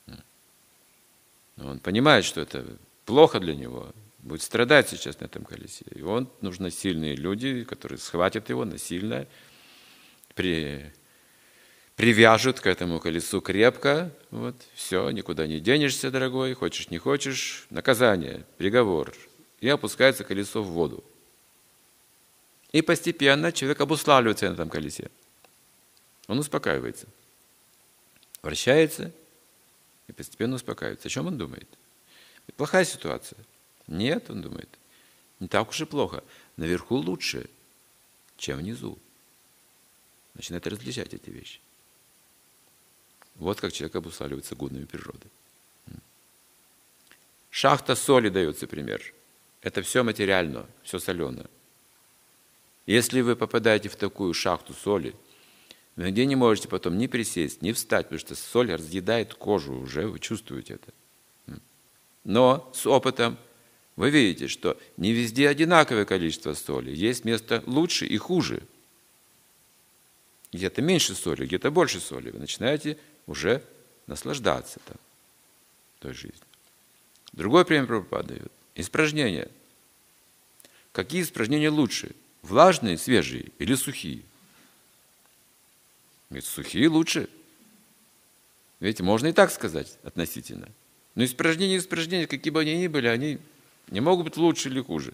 Он понимает, что это плохо для него, будет страдать сейчас на этом колесе. И он, нужны сильные люди, которые схватят его насильно, при, привяжут к этому колесу крепко. Вот, все, никуда не денешься, дорогой, хочешь, не хочешь. Наказание, приговор. И опускается колесо в воду. И постепенно человек обуславливается на этом колесе. Он успокаивается. Вращается и постепенно успокаивается. О чем он думает? Плохая ситуация. Нет, он думает, не так уж и плохо. Наверху лучше, чем внизу. Начинает различать эти вещи. Вот как человек обуславливается гунами природы. Шахта соли дается пример. Это все материально, все соленое. Если вы попадаете в такую шахту соли, вы нигде не можете потом ни присесть, ни встать, потому что соль разъедает кожу уже, вы чувствуете это. Но с опытом вы видите, что не везде одинаковое количество соли. Есть место лучше и хуже. Где-то меньше соли, где-то больше соли. Вы начинаете уже наслаждаться там, той жизнью. Другой пример Прабхупада дает. Испражнения. Какие испражнения лучше? Влажные, свежие или сухие? Ведь сухие лучше. Ведь можно и так сказать относительно. Но испражнения, испражнения, какие бы они ни были, они не могут быть лучше или хуже.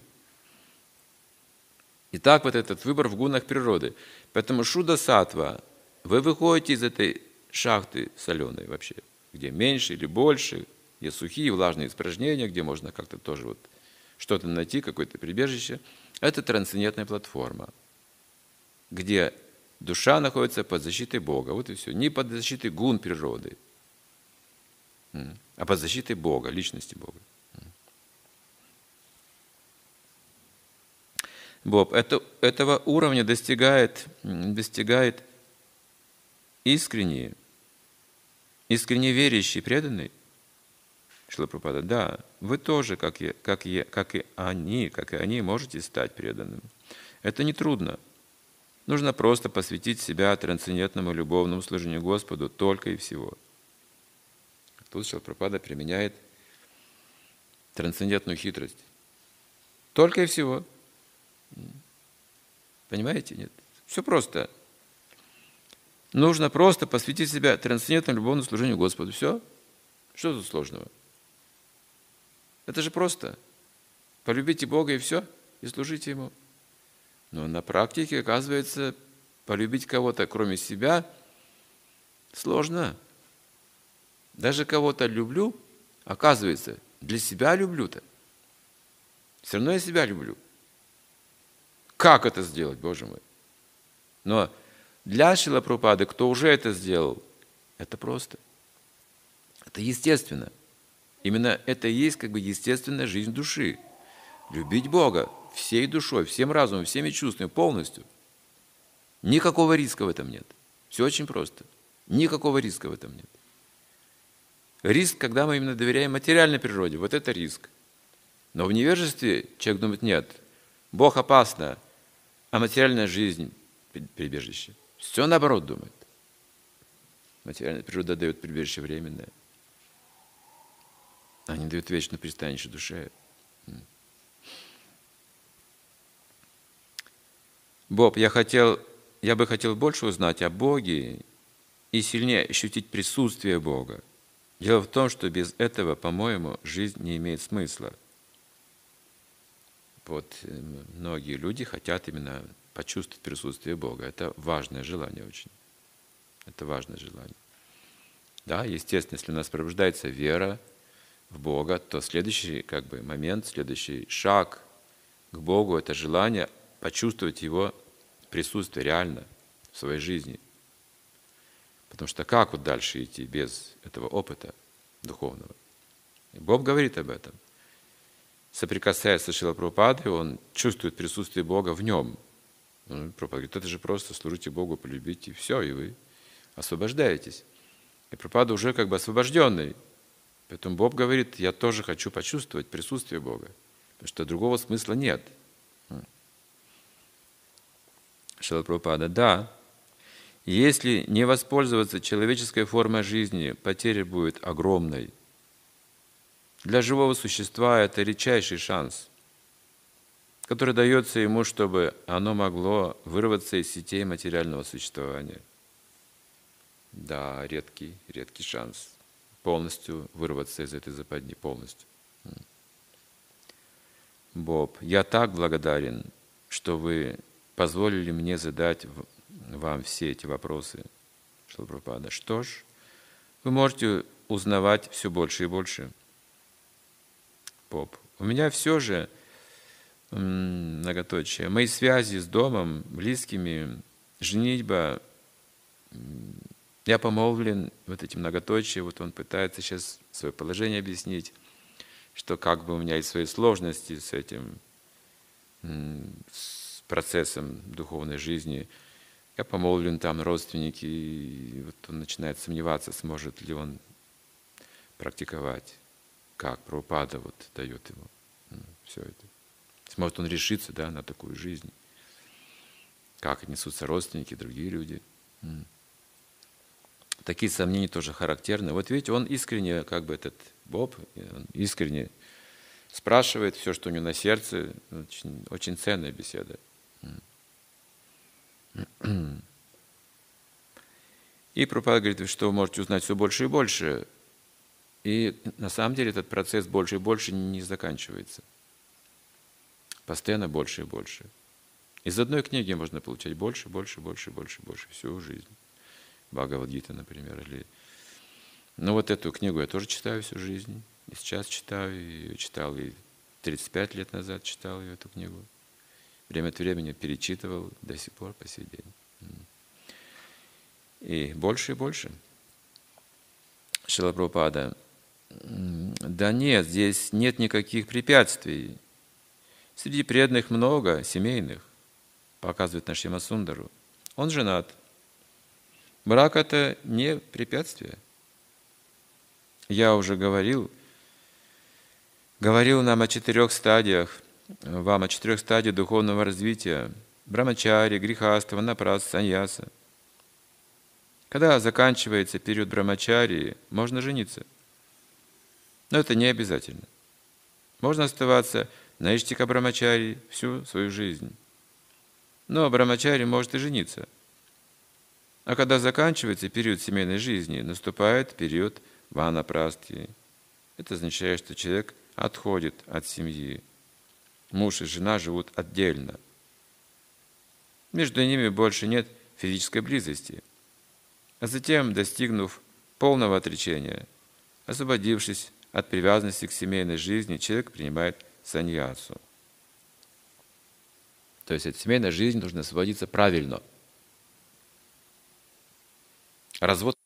Итак, вот этот выбор в гунах природы. Поэтому шудда-саттва, вы выходите из этой шахты соленой вообще, где меньше или больше, где сухие, влажные испражнения, где можно как-то тоже вот что-то найти, какое-то прибежище. Это трансцендентная платформа, где душа находится под защитой Бога. Вот и все. Не под защитой гун природы, а под защитой Бога, личности Бога. Боб, это, этого уровня достигает, достигает искренний, искренне верящий, преданный. Шрила Прабхупада, да, вы тоже, как и, как, и, как и они, как и они, можете стать преданным. Это не трудно. Нужно просто посвятить себя трансцендентному любовному служению Господу только и всего. Тут Шрила Прабхупада применяет трансцендентную хитрость. Только и всего. Понимаете? Нет. Все просто. Нужно просто посвятить себя трансцендентному любовному служению Господу. Все. Что тут сложного? Это же просто. Полюбите Бога и все, и служите Ему. Но на практике, оказывается, полюбить кого-то, кроме себя, сложно. Даже кого-то люблю, оказывается, для себя люблю-то. Все равно я себя люблю. Как это сделать, Боже мой? Но для Шрилы Прабхупады, кто уже это сделал, это просто. Это естественно. Именно это и есть как бы естественная жизнь души. Любить Бога всей душой, всем разумом, всеми чувствами, полностью. Никакого риска в этом нет. Все очень просто. Никакого риска в этом нет. Риск, когда мы именно доверяем материальной природе, вот это риск. Но в невежестве человек думает, нет, Бог опасно, а материальная жизнь – прибежище. Все наоборот думает. Материальная природа дает прибежище временное, а не дает вечное пристанище душе. Боб, я, хотел, я бы хотел больше узнать о Боге и сильнее ощутить присутствие Бога. Дело в том, что без этого, по-моему, жизнь не имеет смысла. Вот многие люди хотят именно почувствовать присутствие Бога. Это важное желание очень. Это важное желание. Да, естественно, если у нас пробуждается вера в Бога, то следующий как бы, момент, следующий шаг к Богу – это желание почувствовать Его присутствие реально в своей жизни. Потому что как вот дальше идти без этого опыта духовного? И Бог говорит об этом. Соприкасаясь со Шрилой Прабхупадой, он чувствует присутствие Бога в нем. Ну, Прабхупада говорит, это же просто служите Богу, полюбите, и все, и вы освобождаетесь. И Прабхупада уже как бы освобожденный. Поэтому Бог говорит, я тоже хочу почувствовать присутствие Бога, потому что другого смысла нет. Шрила Прабхупада, да, если не воспользоваться человеческой формой жизни, потеря будет огромной. Для живого существа это редчайший шанс, который дается ему, чтобы оно могло вырваться из сетей материального существования. Да, редкий, редкий шанс полностью вырваться из этой западни, полностью. Боб, я так благодарен, что вы позволили мне задать вам все эти вопросы. Шрила Прабхупада. Что ж, вы можете узнавать все больше и больше. Боб, у меня все же, многоточие, мои связи с домом, близкими, женитьба, я помолвлен, вот эти многоточия, вот он пытается сейчас свое положение объяснить, что как бы у меня есть свои сложности с этим, с процессом духовной жизни. Я помолвлен, там родственники, и вот он начинает сомневаться, сможет ли он практиковать, как Прабхупада вот дает ему все это. Сможет он решиться, да, на такую жизнь, как отнесутся родственники, другие люди. Такие сомнения тоже характерны. Вот видите, он искренне, как бы этот Боб, он искренне спрашивает все, что у него на сердце. Очень, очень ценная беседа. И Прабхупада говорит, что вы можете узнать все больше и больше. И на самом деле этот процесс больше и больше не заканчивается. Постоянно больше и больше. Из одной книги можно получать больше, больше, больше, больше, больше всю жизнь. Бхагавад-гита, например. Или... Ну вот эту книгу я тоже читаю всю жизнь. И сейчас читаю, и читал и тридцать пять лет назад читал ее, эту книгу. Время от времени перечитывал до сих пор, по сей день. И больше и больше. Шрила Прабхупада. Да нет, здесь нет никаких препятствий. Среди преданных много семейных, показывает на Шьяма Сундару. Он женат. Брак – это не препятствие. Я уже говорил, говорил нам о четырех стадиях, вам о четырех стадиях духовного развития. Брамачари, грихаста, ванапрастха, саньяса. Когда заканчивается период брамачари, можно жениться. Но это не обязательно. Можно оставаться на иштика брамачари всю свою жизнь. Но брамачари может и жениться. А когда заканчивается период семейной жизни, наступает период ванапрастхи. Это означает, что человек отходит от семьи. Муж и жена живут отдельно. Между ними больше нет физической близости. А затем, достигнув полного отречения, освободившись от привязанности к семейной жизни, человек принимает саньясу. То есть эта семейная жизнь должна сводиться правильно. Развод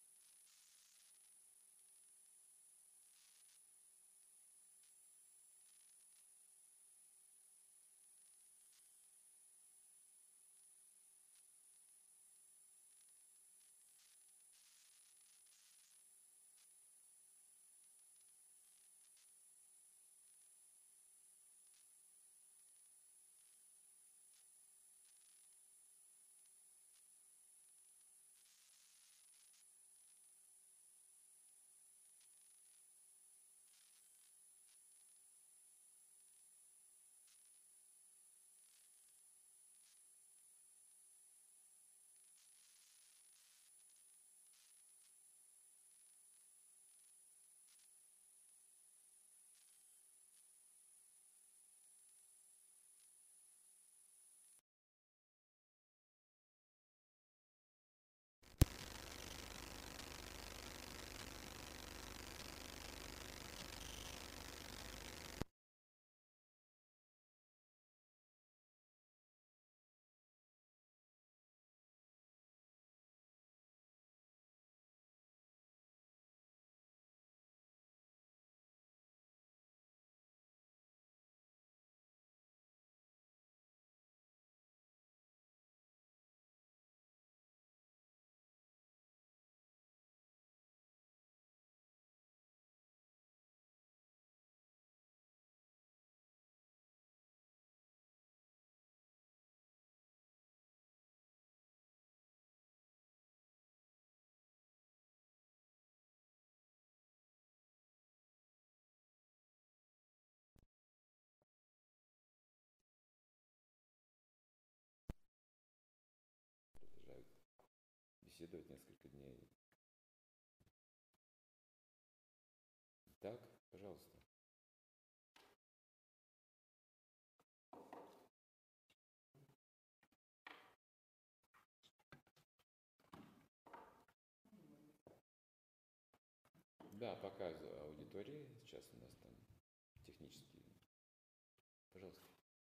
беседовать несколько дней. Так, пожалуйста. Да, показываю аудитории. Сейчас у нас там технические. Пожалуйста.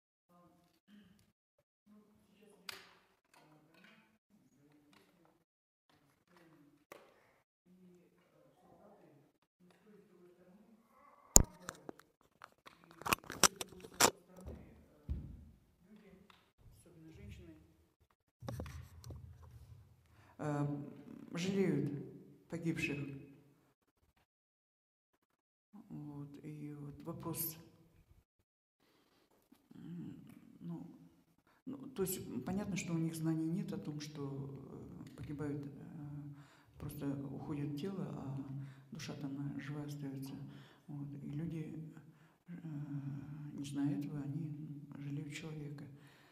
Жалеют погибших. Вот. И вот вопрос, ну, ну, то есть понятно, что у них знаний нет о том, что погибают, просто уходит тело, а душа там живая остается. Вот. И люди, не зная этого, они жалеют человека.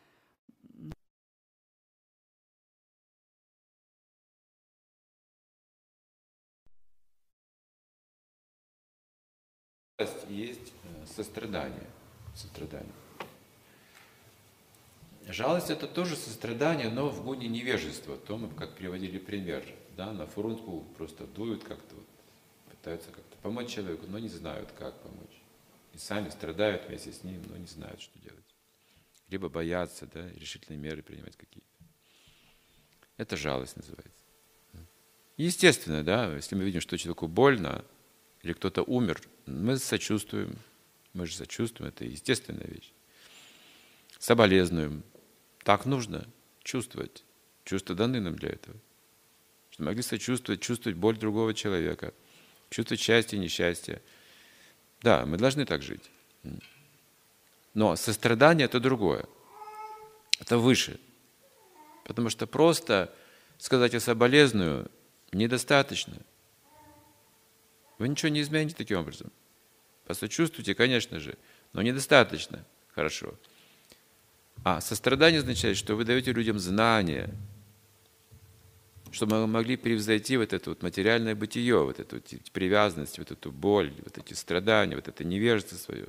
Есть сострадание. Сострадание. Жалость — это тоже сострадание, но в гуне невежества. То мы, как приводили пример, да, на фурункул просто дуют как-то, вот, пытаются как-то помочь человеку, но не знают, как помочь. И сами страдают вместе с ним, но не знают, что делать. Либо боятся, да, решительные меры принимать какие-то. Это жалость называется. Естественно, да, если мы видим, что человеку больно, или кто-то умер, мы сочувствуем. Мы же сочувствуем, это естественная вещь. Соболезнуем. Так нужно чувствовать. Чувства даны нам для этого. Чтобы могли сочувствовать, чувствовать боль другого человека, чувствовать счастье и несчастье. Да, мы должны так жить. Но сострадание — это другое. Это выше. Потому что просто сказать «я соболезную» недостаточно. Вы ничего не измените таким образом. Посочувствуйте, конечно же, но недостаточно хорошо. А сострадание означает, что вы даете людям знания, чтобы мы могли превзойти вот это вот материальное бытие, вот эту вот привязанность, вот эту боль, вот эти страдания, вот это невежество свое.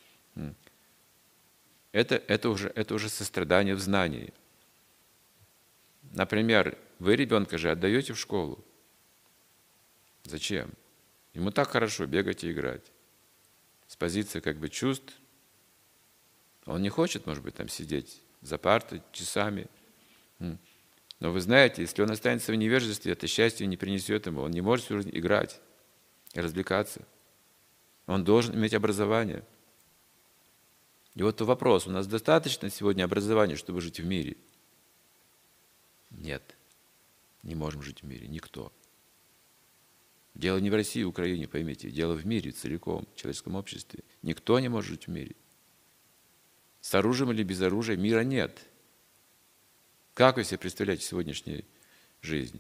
Это, это, уже, это уже сострадание в знании. Например, вы ребенка же отдаете в школу. Зачем? Ему так хорошо бегать и играть. С позиции как бы чувств. Он не хочет, может быть, там сидеть за партой часами. Но вы знаете, если он останется в невежестве, это счастье не принесет ему. Он не может всю жизнь играть и развлекаться. Он должен иметь образование. И вот вопрос, у нас достаточно сегодня образования, чтобы жить в мире? Нет, не можем жить в мире, никто. Дело не в России, Украине, поймите, дело в мире целиком, в человеческом обществе. Никто не может жить в мире. С оружием или без оружия мира нет. Как вы себе представляете сегодняшнюю жизнь?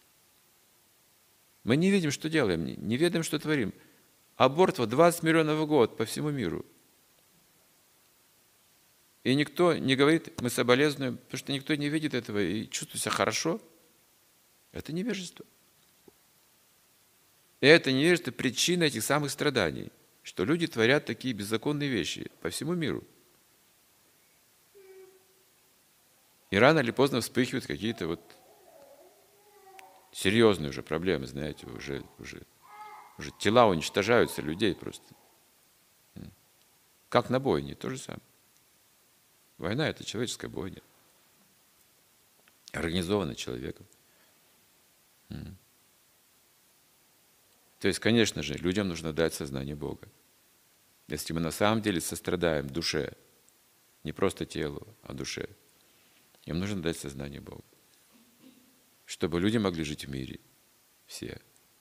Мы не видим, что делаем, не ведаем, что творим. Аборт вот двадцать миллионов в год по всему миру. И никто не говорит, мы соболезнуем, потому что никто не видит этого и чувствует себя хорошо. Это невежество. И это невежество причина этих самых страданий, что люди творят такие беззаконные вещи по всему миру. И рано или поздно вспыхивают какие-то вот серьезные уже проблемы, знаете, уже, уже, уже тела уничтожаются людей просто. Как на бойне, то же самое. Война – это человеческая бойня, организованная человеком. То есть, конечно же, людям нужно дать сознание Бога. Если мы на самом деле сострадаем душе, не просто телу, а душе, им нужно дать сознание Бога, чтобы люди могли жить в мире, все.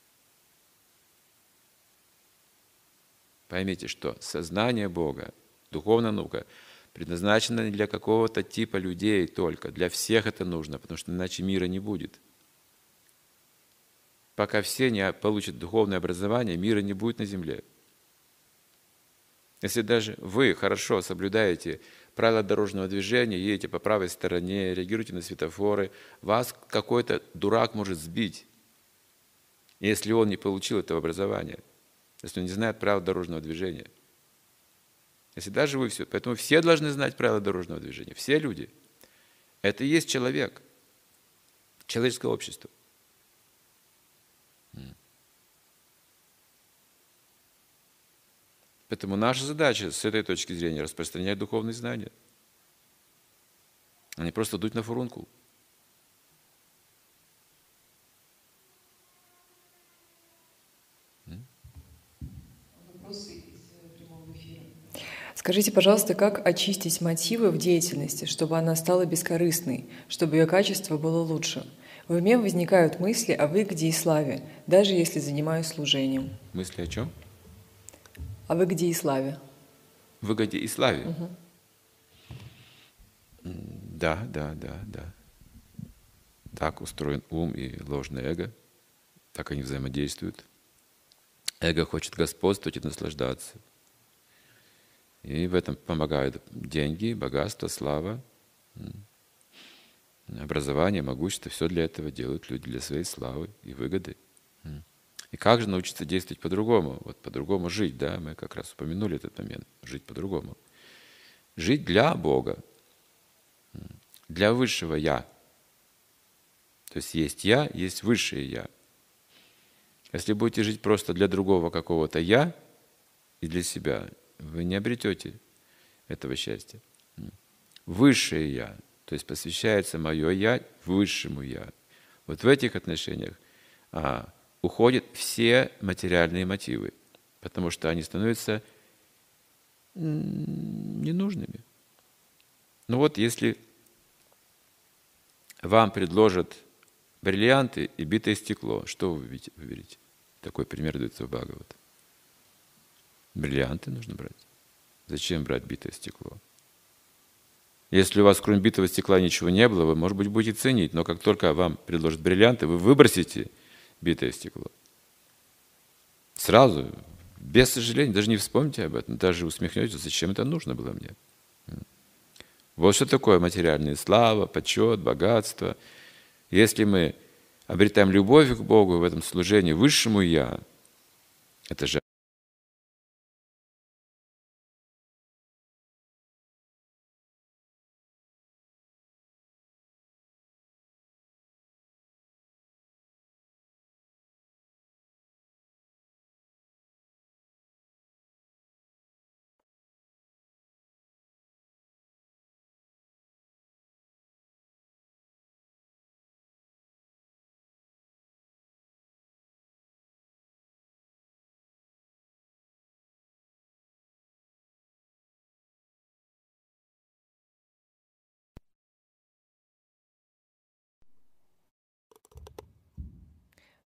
Поймите, что сознание Бога, духовная наука, предназначена не для какого-то типа людей только, для всех это нужно, потому что иначе мира не будет. Пока все не получат духовное образование, мира не будет на земле. Если даже вы хорошо соблюдаете правила дорожного движения, едете по правой стороне, реагируете на светофоры, вас какой-то дурак может сбить, если он не получил этого образования, если он не знает правил дорожного движения. Если даже вы все. Поэтому все должны знать правила дорожного движения. Все люди. Это и есть человек. Человеческое общество. Поэтому наша задача с этой точки зрения распространять духовные знания, а не просто дуть на фурункул. Вопросы из прямого эфира. Скажите, пожалуйста, как очистить мотивы в деятельности, чтобы она стала бескорыстной, чтобы ее качество было лучше? В уме возникают мысли о выгоде и славе, даже если занимаюсь служением. Мысли о чем? О выгоде и славе. Выгоде и славе? Угу. Да, да, да, да. Так устроен ум и ложное эго. Так они взаимодействуют. Эго хочет господствовать и наслаждаться. И в этом помогают деньги, богатство, слава, образование, могущество. Все для этого делают люди, для своей славы и выгоды. И как же научиться действовать по-другому? Вот по-другому жить, да? Мы как раз упомянули этот момент. Жить по-другому. Жить для Бога, для высшего Я. То есть есть Я, есть высшее Я. Если будете жить просто для другого какого-то Я и для себя, вы не обретете этого счастья. Высшее Я, то есть посвящается мое Я высшему Я. Вот в этих отношениях а, уходят все материальные мотивы, потому что они становятся ненужными. Ну вот если вам предложат бриллианты и битое стекло, что вы выберете? Такой пример дается в Бхагават. Бриллианты нужно брать. Зачем брать битое стекло? Если у вас кроме битого стекла ничего не было, вы, может быть, будете ценить, но как только вам предложат бриллианты, вы выбросите битое стекло. Сразу, без сожаления, даже не вспомните об этом, даже усмехнетесь, зачем это нужно было мне. Вот что такое материальная слава, почет, богатство. Если мы обретаем любовь к Богу в этом служении высшему Я, это же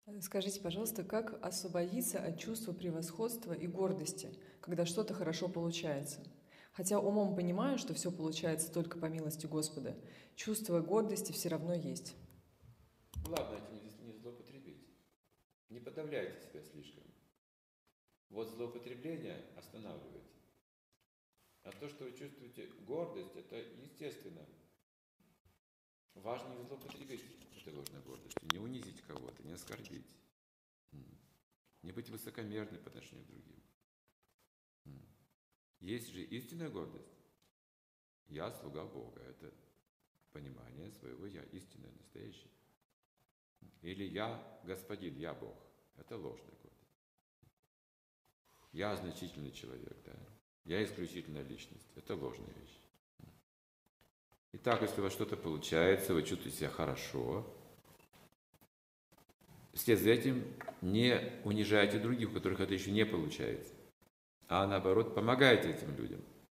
Скажите, пожалуйста, как освободиться от чувства превосходства и гордости, когда что-то хорошо получается? Хотя умом понимаю, что все получается только по милости Господа, чувство гордости все равно есть. Главное этим не злоупотребить. Не подавляйте себя слишком. Вот злоупотребление останавливайте. А то, что вы чувствуете гордость, это естественно. Важно не злоупотребить этой ложной гордостью, не унизить кого-то, не оскорбить, не быть высокомерным по отношению к другим. Есть же истинная гордость. Я слуга Бога. Это понимание своего я, истинное, настоящее. Или я господин, я Бог. Это ложная гордость. Я значительный человек, да. Я исключительная личность. Это ложная вещь. Итак, если у вас что-то получается, вы чувствуете себя хорошо, вслед за этим не унижайте других, у которых это еще не получается, а наоборот, помогайте этим людям,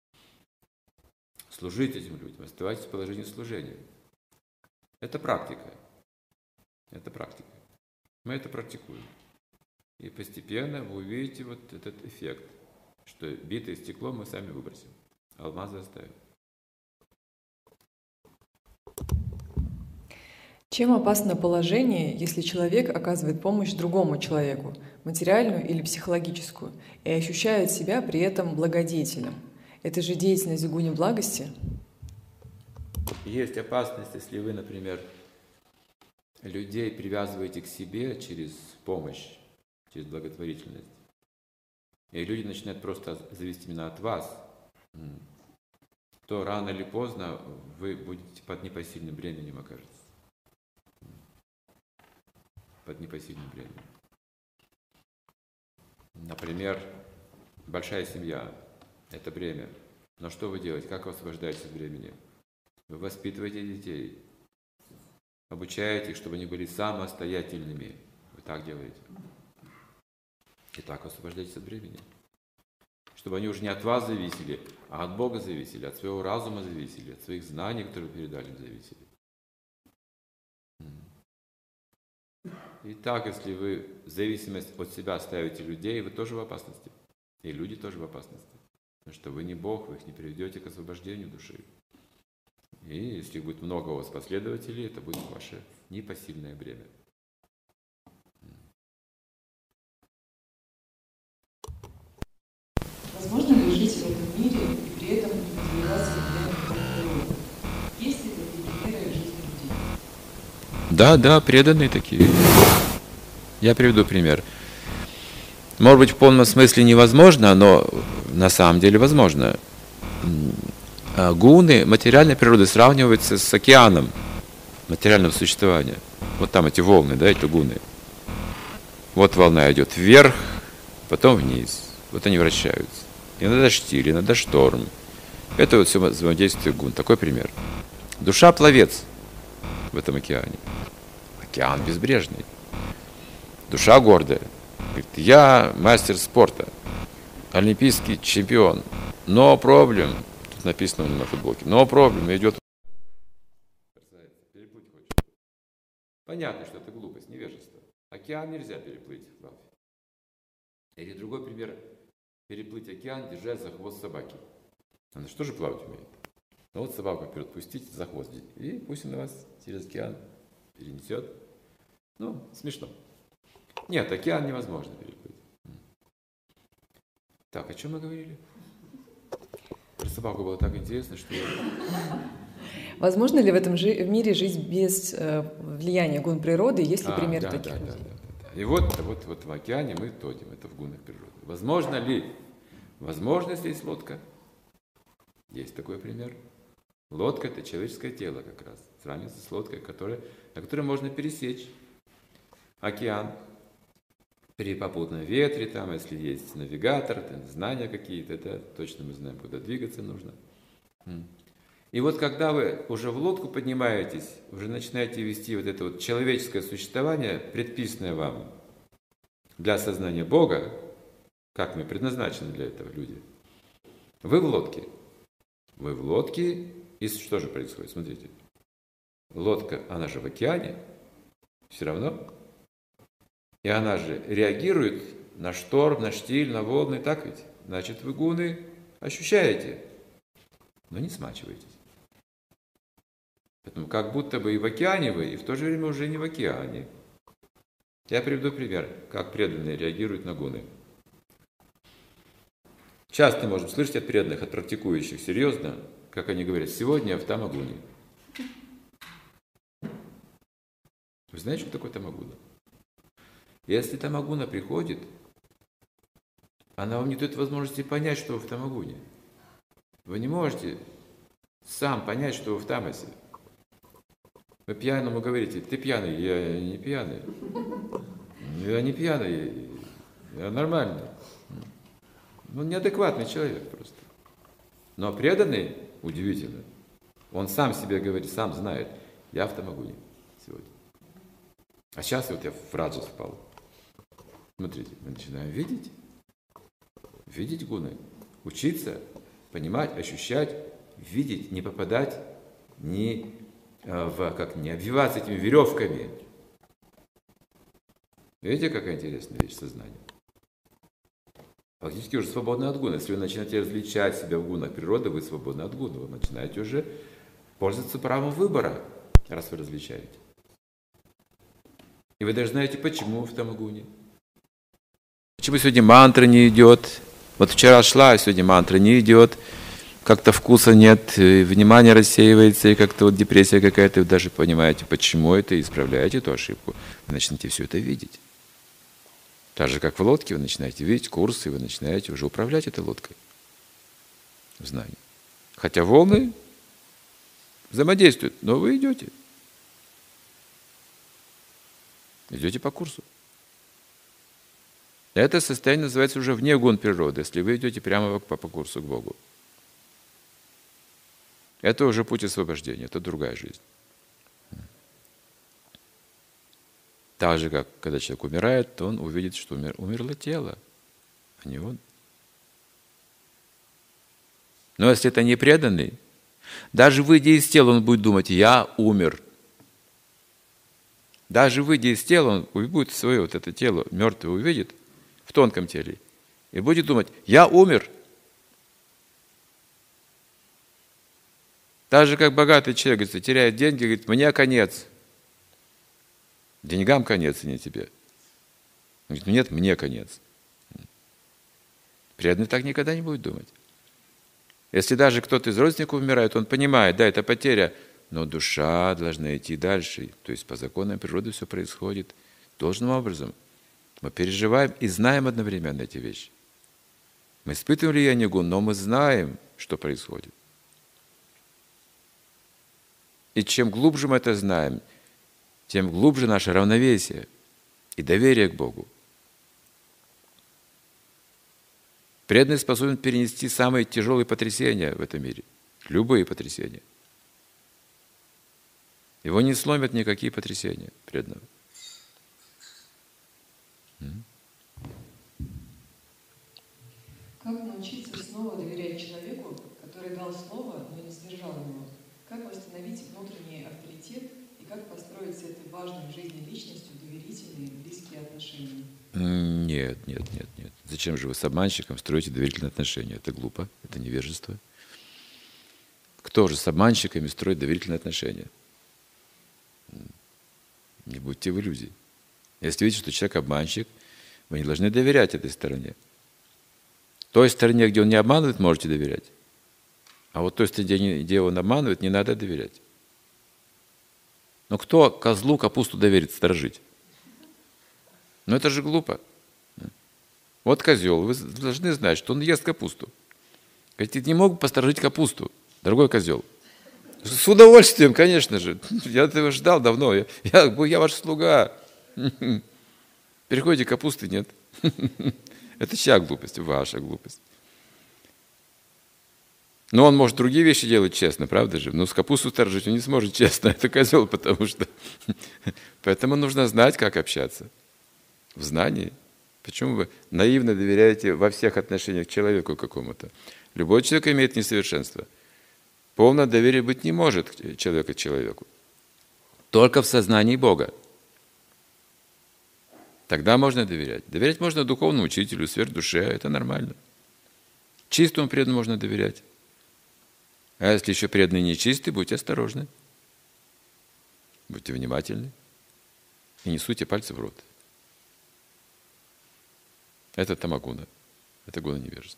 служите этим людям, оставайтесь в положении служения. Это практика. Это практика. Мы это практикуем. И постепенно вы увидите вот этот эффект, что битое стекло мы сами выбросим, алмазы оставим. Чем опасно положение, если человек оказывает помощь другому человеку, материальную или психологическую, и ощущает себя при этом благодетелем? Это же деятельность в гуне благости? Есть опасность, если вы, например, людей привязываете к себе через помощь, через благотворительность, и люди начинают просто зависеть именно от вас, то рано или поздно вы будете под непосильным бременем окажетесь. Под непосильным бременем. Например, большая семья – это бремя. Но что вы делаете? Как вы освобождаетесь от бремени? Вы воспитываете детей, обучаете их, чтобы они были самостоятельными. Вы так делаете. И так вы освобождаетесь от бремени. Чтобы они уже не от вас зависели, а от Бога зависели, от своего разума зависели, от своих знаний, которые вы передали им, зависели. Итак, если вы зависимость от себя ставите людей, вы тоже в опасности. И люди тоже в опасности. Потому что вы не Бог, вы их не приведете к освобождению души. И если будет много у вас последователей, это будет ваше непосильное бремя. Возможно ли жить в этом мире и при этом не подвергаться влиянию природы? Есть ли такие примеры жизни людей? Да, да, преданные такие. Я приведу пример. Может быть, в полном смысле невозможно, но на самом деле возможно. Гуны материальной природы сравниваются с океаном материального существования. Вот там эти волны, да, эти гуны. Вот волна идет вверх, потом вниз. Вот они вращаются. Иногда штиль, иногда шторм. Это вот все взаимодействие гун. Такой пример. Душа пловец в этом океане. Океан безбрежный. Душа гордая. Говорит, я мастер спорта, олимпийский чемпион. No problem. Тут написано у него на футболке. No problem. Идет. Переплыть хочет. Понятно, что это глупость, невежество. Океан нельзя переплыть. Или другой пример. Переплыть океан, держась за хвост собаки. Она что же плавать умеет? Ну вот собаку вперед пустить за хвост. И пусть она вас через океан перенесет. Ну, смешно. Нет, океан невозможно переплыть. Так, о чем мы говорили? Про собаку было так интересно, что... Возможно ли в этом жи- в мире жить без э, влияния гун природы? Есть ли а, пример да, таких да, людей? да, да, да. И вот, вот, вот в океане мы тонем, это в гунах природы. Возможно ли? Возможно, если есть лодка. Есть такой пример. Лодка – это человеческое тело как раз. Сравнивается с лодкой, которая, на которой можно пересечь океан. При попутном ветре, там, если есть навигатор, там, знания какие-то, это точно мы знаем, куда двигаться нужно. И вот когда вы уже в лодку поднимаетесь, уже начинаете вести вот это вот человеческое существование, предписанное вам для осознания Бога, как мы предназначены для этого люди, вы в лодке. Вы в лодке, и что же происходит? Смотрите. Лодка, она же в океане, все равно И она же реагирует на шторм, на штиль, на волны, так ведь? Значит, вы гуны ощущаете, но не смачиваетесь. Поэтому как будто бы и в океане вы, и в то же время уже не в океане. Я приведу пример, как преданные реагируют на гуны. Часто можем слышать от преданных, от практикующих, серьезно, как они говорят, сегодня я в тамагуне. Вы знаете, что такое тамагуна? Если тамагуна приходит, она вам не дает возможности понять, что вы в тамагуне. Вы не можете сам понять, что вы в тамасе. Вы пьяному говорите, ты пьяный, я не пьяный. Я не пьяный, я нормальный. Он неадекватный человек просто. Но преданный, удивительно, он сам себе говорит, сам знает, я в тамагуне сегодня. А сейчас вот я в раджас впал. Смотрите, мы начинаем видеть, видеть гуны, учиться, понимать, ощущать, видеть, не попадать, не, в, как, не обвиваться этими веревками. Видите, какая интересная вещь сознания? Фактически уже свободны от гуна. Если вы начинаете различать себя в гунах природы, вы свободны от гуна. Вы начинаете уже пользоваться правом выбора, раз вы различаете. И вы даже знаете, почему в тамагуне. Почему сегодня мантра не идет? Вот вчера шла, а сегодня мантра не идет. Как-то вкуса нет, внимание рассеивается, и как-то вот депрессия какая-то. Вы даже понимаете, почему это, и исправляете эту ошибку. Вы начнете все это видеть. Так же, как в лодке, вы начинаете видеть курс, и вы начинаете уже управлять этой лодкой в знании. Хотя волны взаимодействуют, но вы идете. Идете по курсу. Это состояние называется уже вне гун природы, если вы идете прямо по, по курсу к Богу. Это уже путь освобождения, это другая жизнь. Так же, как когда человек умирает, то он увидит, что умер, умерло тело, а не он. Но если это не преданный, даже выйдя из тела, он будет думать, я умер. Даже выйдя из тела, он будет свое вот это тело мертвое увидит в тонком теле и будет думать, я умер. Так же, как богатый человек, если теряет деньги, говорит, мне конец. Деньгам конец, и не тебе. Он говорит, нет, мне конец. Преданный так никогда не будет думать. Если даже кто-то из родственников умирает, он понимает, да, это потеря, но душа должна идти дальше. То есть по законам природы все происходит должным образом. Мы переживаем и знаем одновременно эти вещи. Мы испытываем влияние гун, но мы знаем, что происходит. И чем глубже мы это знаем, тем глубже наше равновесие и доверие к Богу. Преданный способен перенести самые тяжелые потрясения в этом мире. Любые потрясения. Его не сломят никакие потрясения преданного. Как научиться снова доверять человеку, который дал слово, но не сдержал его? Как восстановить внутренний авторитет и как построить с этой важной в жизни личностью доверительные, близкие отношения? Нет, нет, нет, нет. Зачем же вы с обманщиком строите доверительные отношения? Это глупо, это невежество. Кто же с обманщиками строит доверительные отношения? Не будьте в иллюзии. Если видите, что человек обманщик, вы не должны доверять этой стороне. Той стороне, где он не обманывает, можете доверять. А вот той стороне, где он обманывает, не надо доверять. Но кто козлу капусту доверит сторожить? Ну это же глупо. Вот козел, вы должны знать, что он ест капусту. Говорите, не мог посторожить капусту, дорогой козел. С удовольствием, конечно же. Я этого ждал давно. Я, я, я ваш слуга. Переходите, капусты нет. Это чья глупость? Ваша глупость. Но он может другие вещи делать честно, правда же? Но с капусту сторожить он не сможет честно. Это козел, потому что... Поэтому нужно знать, как общаться. В знании. Почему вы наивно доверяете во всех отношениях человеку какому-то? Любой человек имеет несовершенство. Полное доверие быть не может человека к человеку. Только в сознании Бога. Тогда можно доверять. Доверять можно духовному учителю, сверхдуше, это нормально. Чистому преданному можно доверять. А если еще преданный нечистый, будьте осторожны. Будьте внимательны. И не суйте пальцы в рот. Это тамагуна. Это гуна невежества.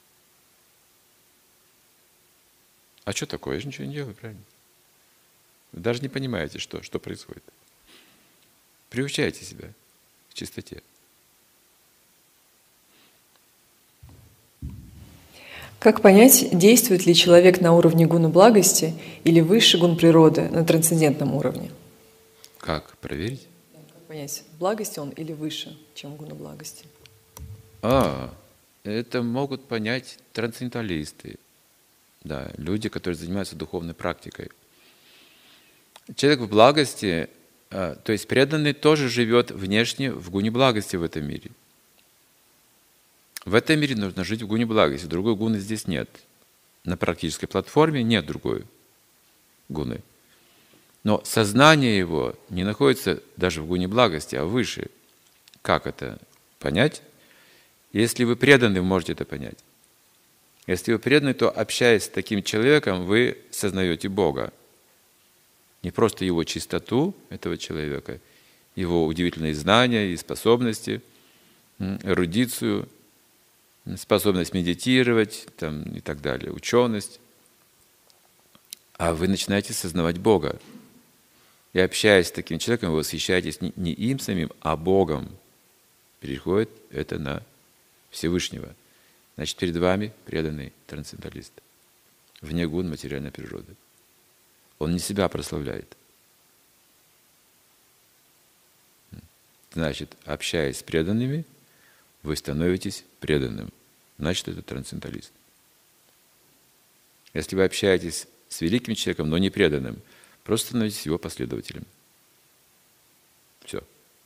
А что такое? Я же ничего не делаю, правильно? Вы даже не понимаете, что, что происходит. Приучайте себя к чистоте. Как понять, действует ли человек на уровне гуна благости или выше гун природы на трансцендентном уровне? Как проверить? Как понять, в благости он или выше, чем гуна благости? А, это могут понять трансценденталисты. Да, люди, которые занимаются духовной практикой. Человек в благости, то есть преданный, тоже живет внешне в гуне благости в этом мире. В этом мире нужно жить в гуне благости. Другой гуны здесь нет. На практической платформе нет другой гуны. Но сознание его не находится даже в гуне благости, а выше. Как это понять? Если вы преданы, вы можете это понять. Если вы преданы, то, общаясь с таким человеком, вы сознаете Бога. Не просто его чистоту этого человека, его удивительные знания и способности, эрудицию, способность медитировать там, и так далее, ученость. А вы начинаете сознавать Бога. И общаясь с таким человеком, вы восхищаетесь не им самим, а Богом. Переходит это на Всевышнего. Значит, перед вами преданный трансценденталист. Вне гун материальной природы. Он не себя прославляет. Значит, общаясь с преданными, вы становитесь преданным. Значит, это трансценденталист. Если вы общаетесь с великим человеком, но не преданным, просто становитесь его последователем. Все.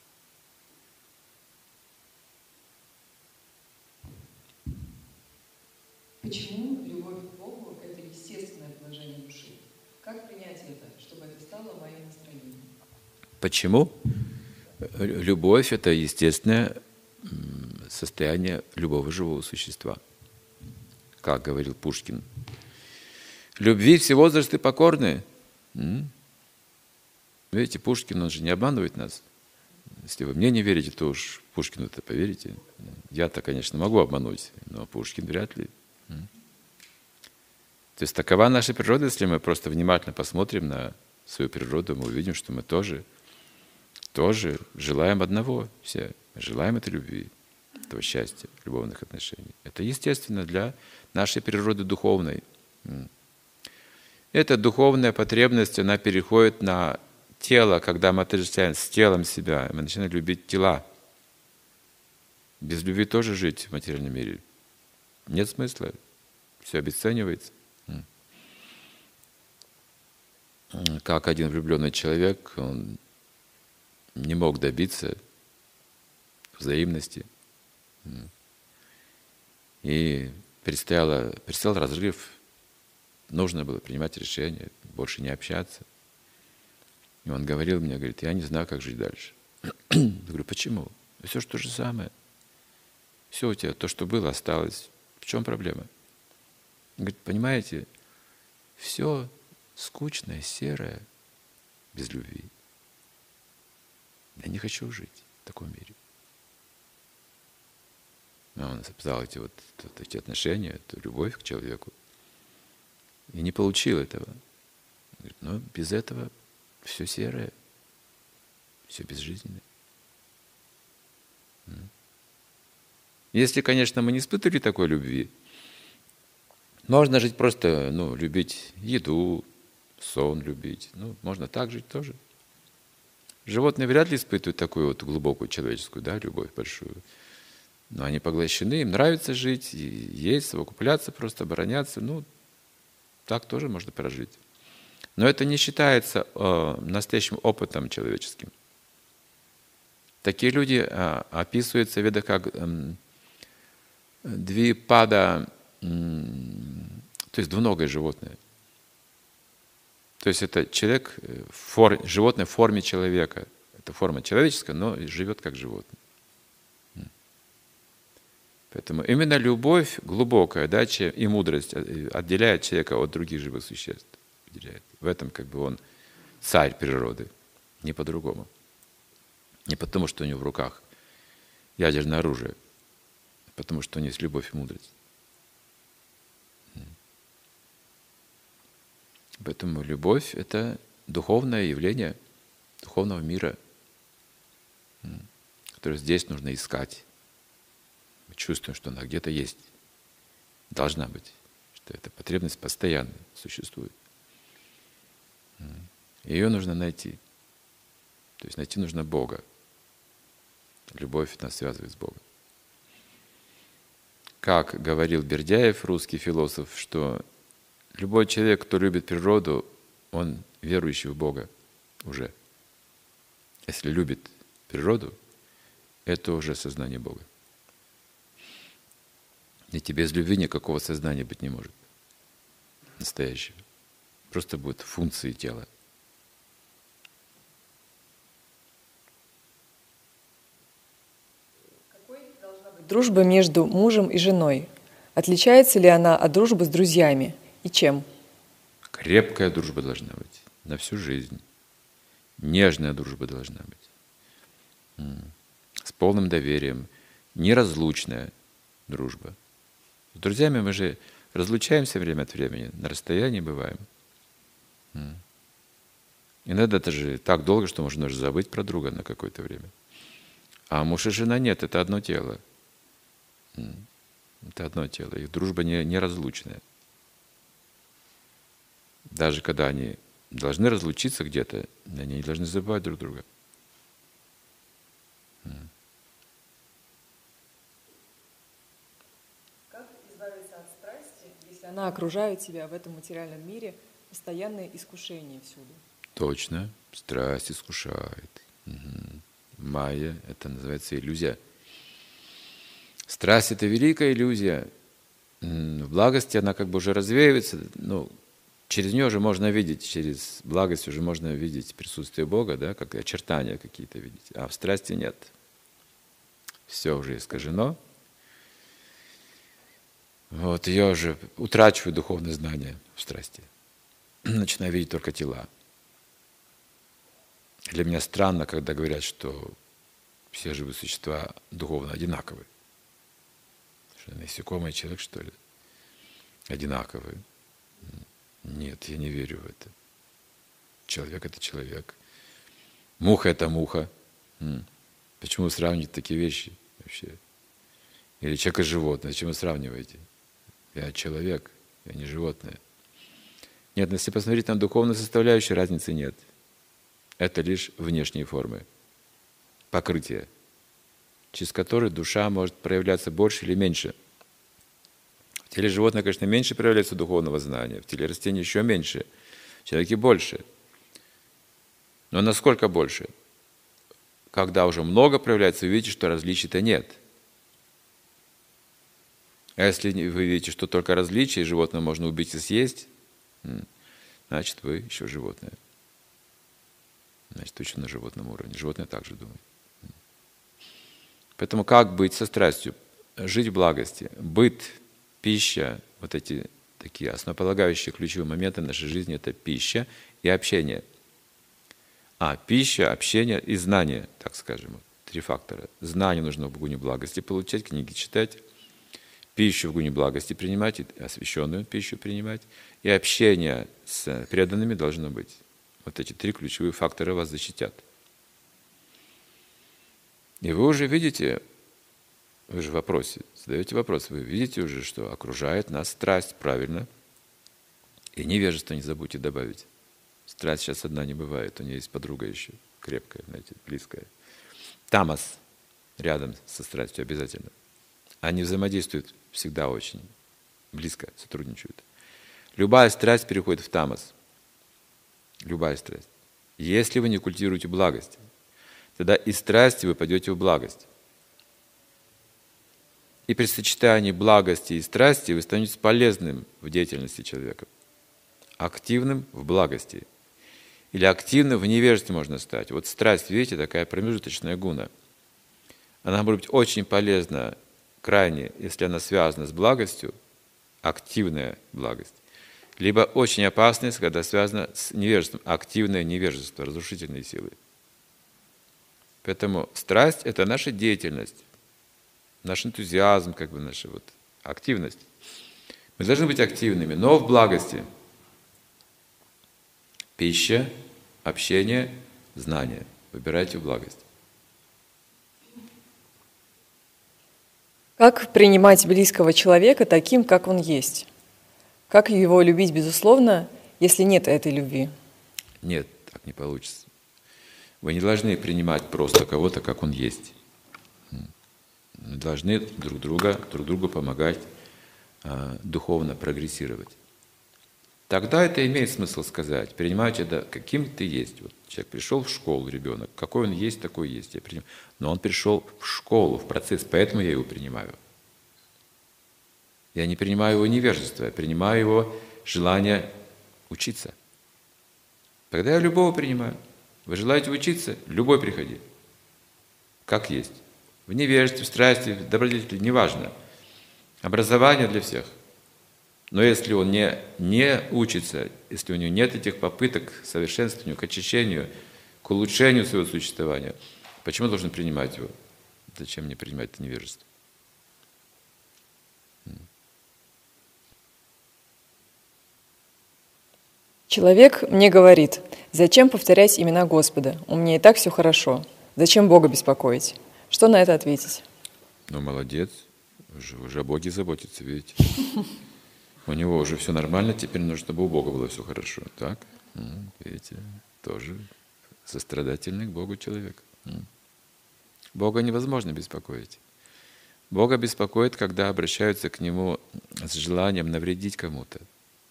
Почему любовь к Богу – это естественное положение души? Как принять это, чтобы это стало моим настроением? Почему? Любовь – это естественное состояние любого живого существа. Как говорил Пушкин. Любви все возрасты покорны. Видите, Пушкин, он же не обманывает нас. Если вы мне не верите, то уж Пушкину-то поверите. Я-то, конечно, могу обмануть, но Пушкин вряд ли. То есть такова наша природа, если мы просто внимательно посмотрим на свою природу, мы увидим, что мы тоже, тоже желаем одного все. Желаем этой любви, этого счастья, любовных отношений. Это естественно для нашей природы духовной. Эта духовная потребность, она переходит на тело, когда мы отождествляем с телом себя, мы начинаем любить тела. Без любви тоже жить в материальном мире нет смысла. Все обесценивается. Как один влюбленный человек, он не мог добиться взаимности. И предстояло, предстоял разрыв. Нужно было принимать решение, больше не общаться. И он говорил мне, говорит, я не знаю, как жить дальше. Я говорю, почему? Все же то же самое. Все у тебя, то, что было, осталось. В чем проблема? Он говорит, понимаете, все скучное, серое, без любви. Я не хочу жить в таком мире. Он записал эти, вот, вот эти отношения, эту любовь к человеку. И не получил этого. Говорит, но без этого все серое, все безжизненное. Если, конечно, мы не испытывали такой любви, можно жить просто, ну, любить еду, сон любить. Ну, можно так жить тоже. Животные вряд ли испытывают такую вот глубокую человеческую, да, любовь большую. Но они поглощены, им нравится жить, есть, совокупляться, просто обороняться. Ну, так тоже можно прожить. Но это не считается э, настоящим опытом человеческим. Такие люди э, описываются в ведах как э, двипада, э, то есть двуногое животное. То есть это человек, в фор, животное в форме человека. Это форма человеческая, но живет как животное. Поэтому именно любовь глубокая, да, и мудрость отделяет человека от других живых существ. В этом как бы он царь природы, не по-другому. Не потому, что у него в руках ядерное оружие, а потому, что у него есть любовь и мудрость. Поэтому любовь — это духовное явление духовного мира, которое здесь нужно искать. Мы чувствуем, что она где-то есть, должна быть, что эта потребность постоянно существует. Ее нужно найти. То есть найти нужно Бога. Любовь нас связывает с Богом. Как говорил Бердяев, русский философ, что любой человек, кто любит природу, он верующий в Бога уже. Если любит природу, это уже сознание Бога. Ведь без любви никакого сознания быть не может. Настоящего. Просто будут функции тела. Какой должна быть дружба между мужем и женой? Отличается ли она от дружбы с друзьями? И чем? Крепкая дружба должна быть на всю жизнь. Нежная дружба должна быть. С полным доверием. Неразлучная дружба. С друзьями мы же разлучаемся время от времени, на расстоянии бываем. Иногда это же так долго, что можно даже забыть про друга на какое-то время. А муж и жена нет, это одно тело. Это одно тело. Их дружба не, неразлучная. Даже когда они должны разлучиться где-то, они не должны забывать друг друга. Как избавиться от страсти, если она окружает тебя в этом материальном мире, постоянное искушение всюду? Точно. Страсть искушает. Угу. Майя — это называется иллюзия. Страсть — это великая иллюзия. В благости она как бы уже развеивается. Ну, через нее уже можно видеть, через благость уже можно видеть присутствие Бога, да, как очертания какие-то видеть. А в страсти нет. Все уже искажено. Вот я уже утрачиваю духовное знание в страсти. Начинаю видеть только тела. Для меня странно, когда говорят, что все живые существа духовно одинаковы. Что насекомый человек, что ли, одинаковый. Нет, я не верю в это. Человек — это человек. Муха — это муха. Почему вы сравниваете такие вещи вообще? Или человек и животное. Зачем вы сравниваете? Я человек, я не животное. Нет, если посмотреть на духовную составляющую, разницы нет. Это лишь внешние формы, покрытие, через которые душа может проявляться больше или меньше. В теле животного, конечно, меньше проявляется духовного знания, в теле растения еще меньше, в человеке больше. Но насколько больше? Когда уже много проявляется, вы видите, что различий-то нет. А если вы видите, что только различия, и животное можно убить и съесть, значит, вы еще животное. Значит, еще на животном уровне. Животное также думает. Поэтому как быть со страстью? Жить в благости. Быт, пища, вот эти такие основополагающие ключевые моменты нашей жизни — это пища и общение. А, пища, общение и знание, так скажем. Вот, три фактора. Знание нужно в гуне благости получать, книги читать. Пищу в гуне благости принимать, освященную пищу принимать. И общение с преданными должно быть. Вот эти три ключевые фактора вас защитят. И вы уже видите, вы же в вопросе, задаете вопрос, вы видите уже, что окружает нас страсть, правильно. И невежество не забудьте добавить. Страсть сейчас одна не бывает, у нее есть подруга еще, крепкая, знаете, близкая. Тамас рядом со страстью обязательно. Они взаимодействуют всегда очень близко, сотрудничают. Любая страсть переходит в тамас. Любая страсть. Если вы не культивируете благость, тогда из страсти вы пойдете в благость. И при сочетании благости и страсти вы станете полезным в деятельности человека. Активным в благости. Или активным в невежестве можно стать. Вот страсть, видите, такая промежуточная гуна. Она может быть очень полезна крайне, если она связана с благостью, активная благость, либо очень опасность, когда связана с невежеством, активное невежество, разрушительные силы. Поэтому страсть – это наша деятельность, наш энтузиазм, как бы наша вот активность. Мы должны быть активными, но в благости. Пища, общение, знание. Выбирайте в благость. Как принимать близкого человека таким, как он есть? Как его любить, безусловно, если нет этой любви? Нет, так не получится. Вы не должны принимать просто кого-то, как он есть. Мы должны друг друга, друг другу помогать а, духовно прогрессировать. Тогда это имеет смысл сказать. Принимать это, каким ты есть. Вот человек пришел в школу, ребенок. Какой он есть, такой есть. Я принимаю. Но он пришел в школу, в процесс, поэтому я его принимаю. Я не принимаю его невежество, я принимаю его желание учиться. Тогда я любого принимаю. Вы желаете учиться? Любой приходи. Как есть. В невежестве, в страсти, в добродетели, неважно. Образование для всех. Но если он не, не учится, если у него нет этих попыток к совершенствованию, к очищению, к улучшению своего существования, почему должен принимать его? Зачем мне принимать это невежество? Человек мне говорит: зачем повторять имена Господа? У меня и так все хорошо. Зачем Бога беспокоить? Что на это ответить? Ну, молодец. Уже, уже о Боге заботится, видите? У него уже все нормально, теперь нужно, чтобы у Бога было все хорошо. Так? Видите? Тоже сострадательный к Богу человек. Бога невозможно беспокоить. Бога беспокоит, когда обращаются к Нему с желанием навредить кому-то.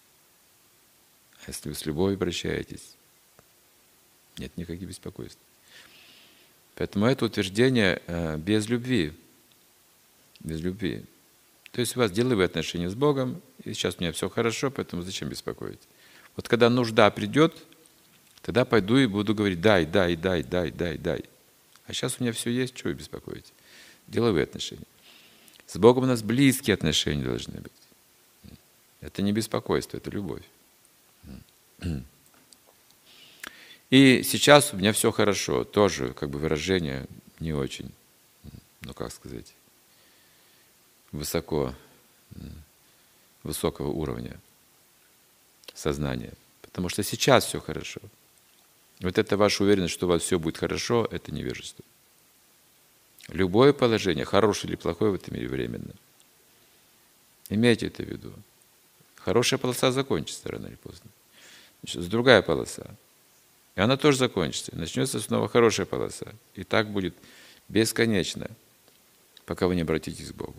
А если вы с любовью обращаетесь, нет никаких беспокойств. Поэтому это утверждение без любви. Без любви. То есть у вас деловые отношения с Богом, и сейчас у меня все хорошо, поэтому зачем беспокоить? Вот когда нужда придет, тогда пойду и буду говорить: дай, дай, дай, дай, дай, дай. А сейчас у меня все есть, чего вы беспокоите? Деловые отношения. С Богом у нас близкие отношения должны быть. Это не беспокойство, это любовь. И сейчас у меня все хорошо. Тоже как бы выражение не очень, ну как сказать, высоко, высокого уровня сознания. Потому что сейчас все хорошо. Вот это ваша уверенность, что у вас все будет хорошо, это невежество. Любое положение, хорошее или плохое в этом мире, временно. Имейте это в виду. Хорошая полоса закончится рано или поздно. Начнется другая полоса. И она тоже закончится. Начнется снова хорошая полоса. И так будет бесконечно, пока вы не обратитесь к Богу.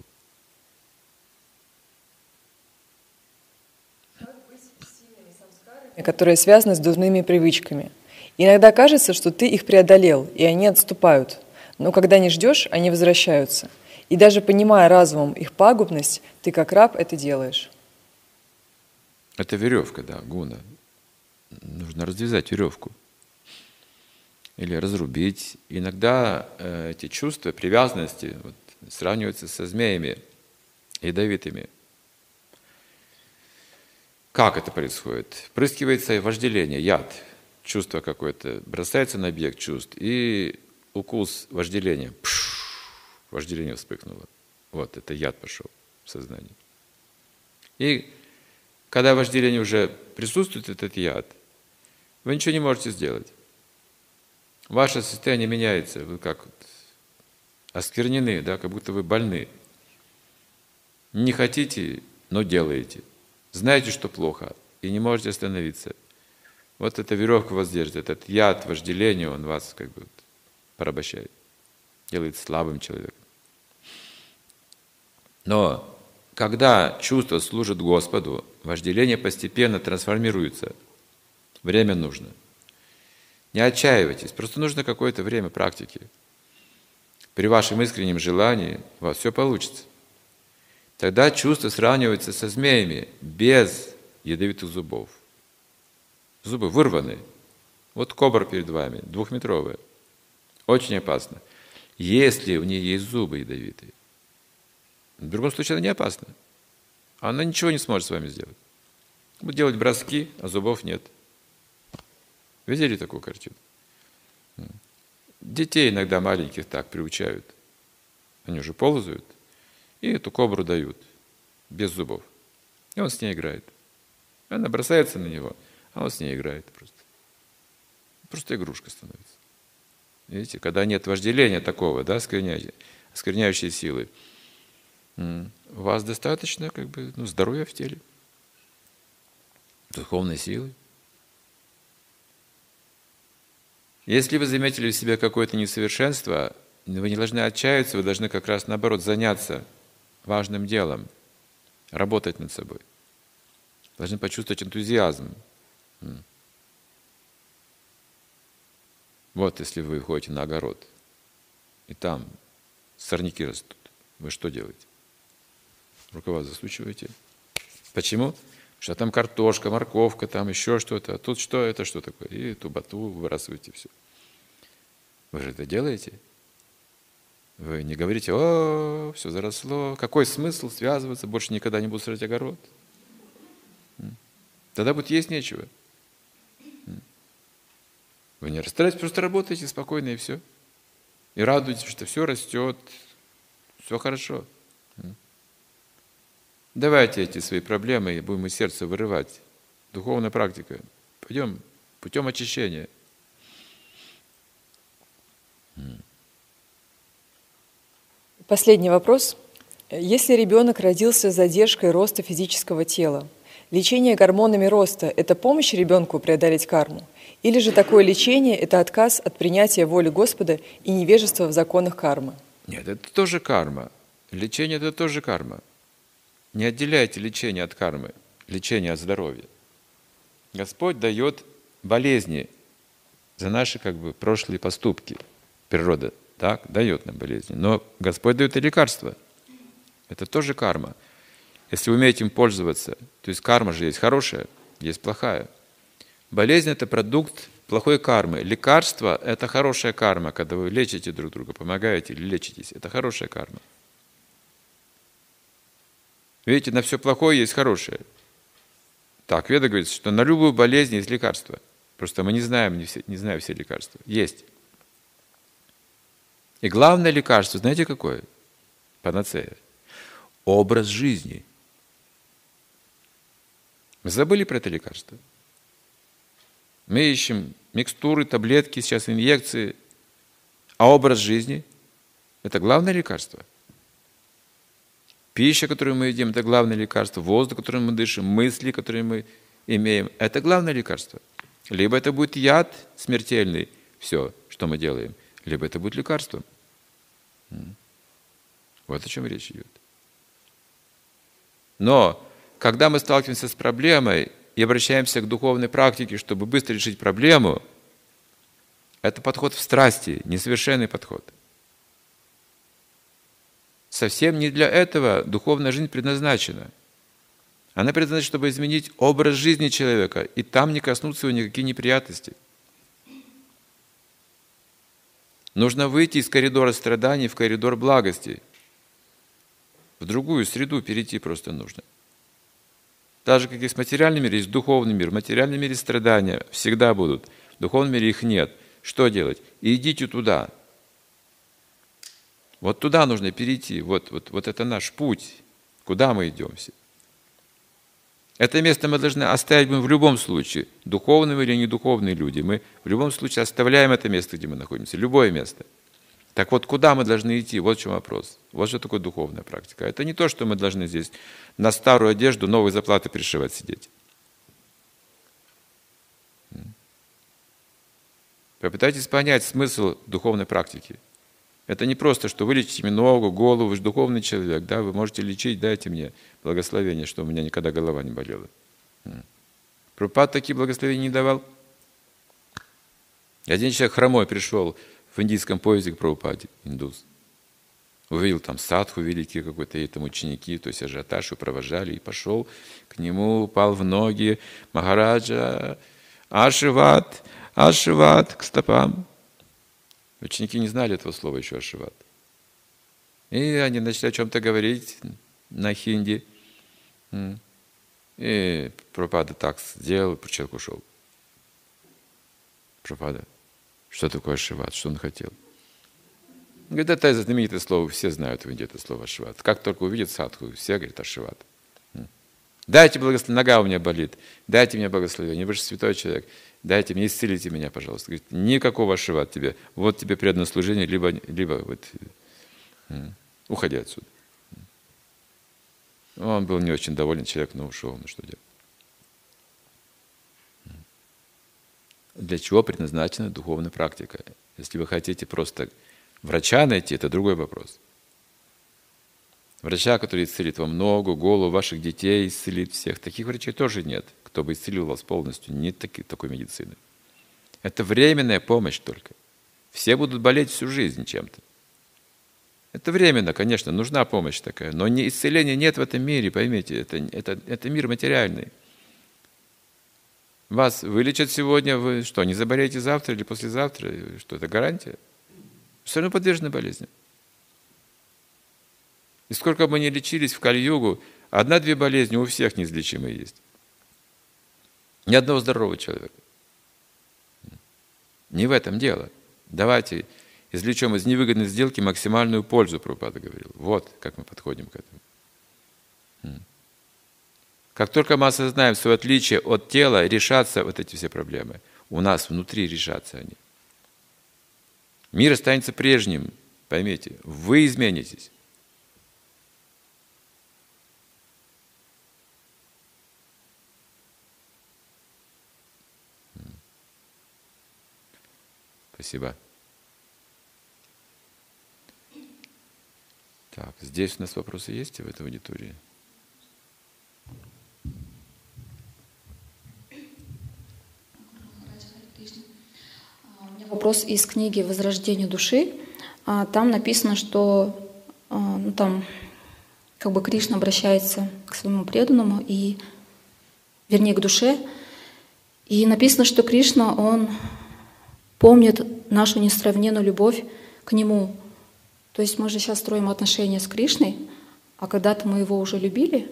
Которые связаны с дурными привычками. Иногда кажется, что ты их преодолел, и они отступают. Но когда не ждешь, они возвращаются. И даже понимая разумом их пагубность, ты как раб это делаешь. Это веревка, да, гуна. Нужно развязать веревку. Или разрубить. Иногда э, эти чувства привязанности вот, сравниваются со змеями ядовитыми. Как это происходит? Впрыскивается вожделение, яд, чувство какое-то, бросается на объект чувств, и укус вожделения. Пш, вожделение вспыхнуло. Вот, это яд пошел в сознание. И когда вожделение уже присутствует, этот яд, вы ничего не можете сделать. Ваше состояние меняется, вы как вот осквернены, да, как будто вы больны. Не хотите, но делаете. Знаете, что плохо, и не можете остановиться. Вот эта веревка вас держит, этот яд вожделения, он вас как бы порабощает, делает слабым человеком. Но когда чувства служат Господу, вожделение постепенно трансформируется. Время нужно. Не отчаивайтесь, просто нужно какое-то время практики. При вашем искреннем желании у вас все получится. Тогда чувства сравниваются со змеями без ядовитых зубов. Зубы вырваны. Вот кобра перед вами, двухметровая. Очень опасно. Если у нее есть зубы ядовитые. В другом случае она не опасна. Она ничего не сможет с вами сделать. Будет делать броски, а зубов нет. Видели такую картину? Детей иногда маленьких так приучают. Они уже ползают, и эту кобру дают, без зубов. И он с ней играет. Она бросается на него, а он с ней играет просто. Просто игрушка становится. Видите, когда нет вожделения такого, да, оскверняющей, оскверняющей силы, у вас достаточно как бы, ну, здоровья в теле, духовной силы. Если вы заметили в себе какое-то несовершенство, вы не должны отчаяться, вы должны как раз наоборот заняться важным делом, работать над собой. Должны почувствовать энтузиазм. Вот если вы выходите на огород, и там сорняки растут, вы что делаете? Рукава засучиваете. Почему? Потому что там картошка, морковка, там еще что-то. А тут что, это что такое? И эту ботву выбрасываете, все. Вы же это делаете? Вы не говорите: о, все заросло. Какой смысл связываться? Больше никогда не буду сажать огород. Тогда будет есть нечего. Вы не расстраиваетесь, просто работаете спокойно и все. И радуетесь, что все растет, все хорошо. Давайте эти свои проблемы и будем из сердца вырывать. Духовная практика. Пойдем путем очищения. Последний вопрос. Если ребенок родился с задержкой роста физического тела, лечение гормонами роста – это помощь ребенку преодолеть карму? Или же такое лечение – это отказ от принятия воли Господа и невежество в законах кармы? Нет, это тоже карма. Лечение – это тоже карма. Не отделяйте лечение от кармы, лечение от здоровья. Господь дает болезни за наши как бы прошлые поступки. Природа так дает нам болезни. Но Господь дает и лекарства. Это тоже карма. Если вы умеете им пользоваться, то есть карма же есть хорошая, есть плохая. Болезнь – это продукт плохой кармы. Лекарство – это хорошая карма, когда вы лечите друг друга, помогаете или лечитесь. Это хорошая карма. Видите, на все плохое есть хорошее. Так, Веда говорит, что на любую болезнь есть лекарство. Просто мы не знаем, не, все, не знаем все лекарства. Есть. И главное лекарство, знаете какое? Панацея. Образ жизни. Мы забыли про это лекарство. Мы ищем микстуры, таблетки, сейчас инъекции. А образ жизни – это главное лекарство. Пища, которую мы едим, это главное лекарство. Воздух, которым мы дышим, мысли, которые мы имеем, это главное лекарство. Либо это будет яд смертельный, все, что мы делаем, либо это будет лекарство. Вот о чем речь идет. Но когда мы сталкиваемся с проблемой и обращаемся к духовной практике, чтобы быстро решить проблему, это подход в страсти, несовершенный подход. Совсем не для этого духовная жизнь предназначена. Она предназначена, чтобы изменить образ жизни человека, и там не коснуться его никакие неприятности. Нужно выйти из коридора страданий в коридор благости. В другую среду перейти просто нужно. Так же, как и в материальном мире, есть духовный мир. В материальном мире страдания всегда будут. В духовном мире их нет. Что делать? Идите туда. Вот туда нужно перейти. Вот, вот, вот это наш путь. Куда мы идем все? Это место мы должны оставить в любом случае. Духовные или недуховные люди. Мы в любом случае оставляем это место, где мы находимся. Любое место. Так вот, куда мы должны идти? Вот в чем вопрос. Вот что такое духовная практика. Это не то, что мы должны здесь на старую одежду новые заплаты пришивать сидеть. Попытайтесь понять смысл духовной практики. Это не просто, что вы лечите мне ногу, голову, вы же духовный человек, да, вы можете лечить, дайте мне благословение, что у меня никогда голова не болела. Прабхупада такие благословения не давал. Один человек хромой пришел в индийском поезде к Прабхупаде, индус. Увидел там садху великий какой-то, и там ученики, то есть ажиотаж, провожали, и пошел к нему, упал в ноги, Махараджа, Ашиват, Ашиват, к стопам. Ученики не знали этого слова еще ашиват. И они начали о чем-то говорить на хинди. И Прабхупада так сделал, человек ушел. Прабхупада, что такое ашиват, что он хотел? Говорит, это знаменитое слово, все знают в Индии это слово ашиват. Как только увидят садху, все говорят ашиват. Дайте благословение, нога у меня болит, дайте мне благословение, вы же святой человек, дайте мне, исцелите меня, пожалуйста. Говорит, никакого ашиват тебе, вот тебе преданное служение, либо, либо вот, уходи отсюда. Он был не очень доволен, человек, но ушел, ну что делать. Для чего предназначена духовная практика? Если вы хотите просто врача найти, это другой вопрос. Врача, который исцелит вам ногу, голову, ваших детей, исцелит всех. Таких врачей тоже нет, кто бы исцелил вас полностью. Нет таки, такой медицины. Это временная помощь только. Все будут болеть всю жизнь чем-то. Это временно, конечно, нужна помощь такая, но не, исцеления нет в этом мире, поймите, это, это, это мир материальный. Вас вылечат сегодня, вы что, не заболеете завтра или послезавтра? Что, это гарантия? Все равно подвержены болезням. И сколько бы мы ни лечились в Кали-югу, одна-две болезни у всех неизлечимые есть. Ни одного здорового человека. Не в этом дело. Давайте извлечем из невыгодной сделки максимальную пользу, Прабхупада говорил. Вот как мы подходим к этому. Как только мы осознаем свое отличие от тела, решатся вот эти все проблемы. У нас внутри решатся они. Мир останется прежним, поймите. Вы изменитесь. Спасибо. Так, здесь у нас вопросы есть в этой аудитории? У меня вопрос из книги «Возрождение души». Там написано, что ну, там как бы Кришна обращается к своему преданному, и, вернее, к душе. И написано, что Кришна, он помнит нашу несравненную любовь к нему. То есть мы же сейчас строим отношения с Кришной, а когда-то мы его уже любили?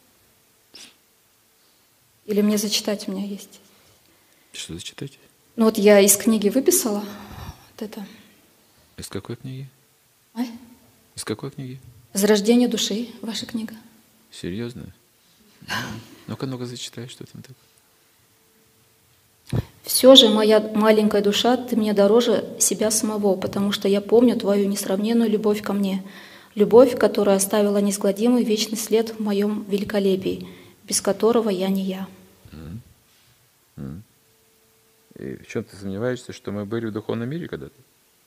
Или мне зачитать у меня есть? Что зачитать? Ну вот я из книги выписала вот это. Из какой книги? А? Из какой книги? «Возрождение души», ваша книга. Серьезно? Ну-ка, ну-ка, зачитай, что там такое. «Все же, моя маленькая душа, ты мне дороже себя самого, потому что я помню твою несравненную любовь ко мне, любовь, которая оставила неизгладимый вечный след в моем великолепии, без которого я не я». Mm-hmm. Mm-hmm. И в чем ты сомневаешься, что мы были в духовном мире когда-то?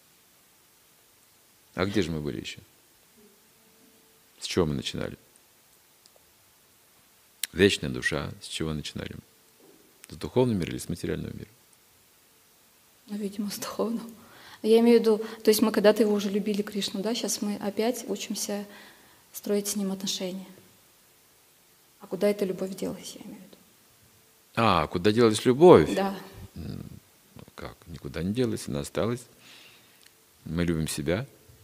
А где же мы были еще? С чего мы начинали? Вечная душа, с чего начинали мы? С духовного мира или с материального мира? Ну, видимо, с духовного. Я имею в виду, то есть мы когда-то его уже любили, Кришну, да? Сейчас мы опять учимся строить с ним отношения. А куда эта любовь делась, я имею в виду? А, куда делась любовь? Да. Ну, как? Никуда не делась, она осталась. Мы любим себя.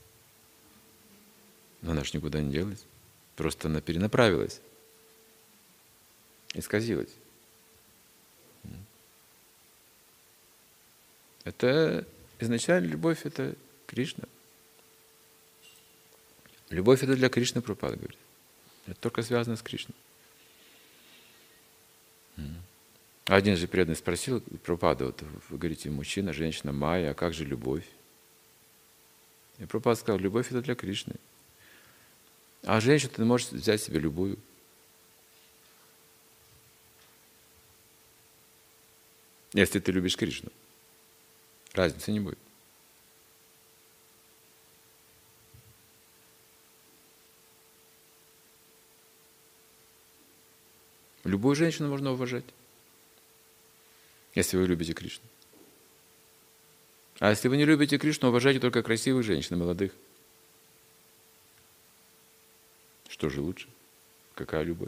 Но она же никуда не делась. Просто она перенаправилась. Исказилась. Это изначально любовь — это Кришна. Любовь — это для Кришны, Прабхупада говорит. Это только связано с Кришной. Один же преданный спросил Прабхупада, вот вы говорите, мужчина, женщина, майя, а как же любовь? И Прабхупада сказал, любовь — это для Кришны. А женщину ты можешь взять себе любую. Если ты любишь Кришну. Разницы не будет. Любую женщину можно уважать, если вы любите Кришну. А если вы не любите Кришну, уважайте только красивых женщин, молодых. Что же лучше? Какая любовь?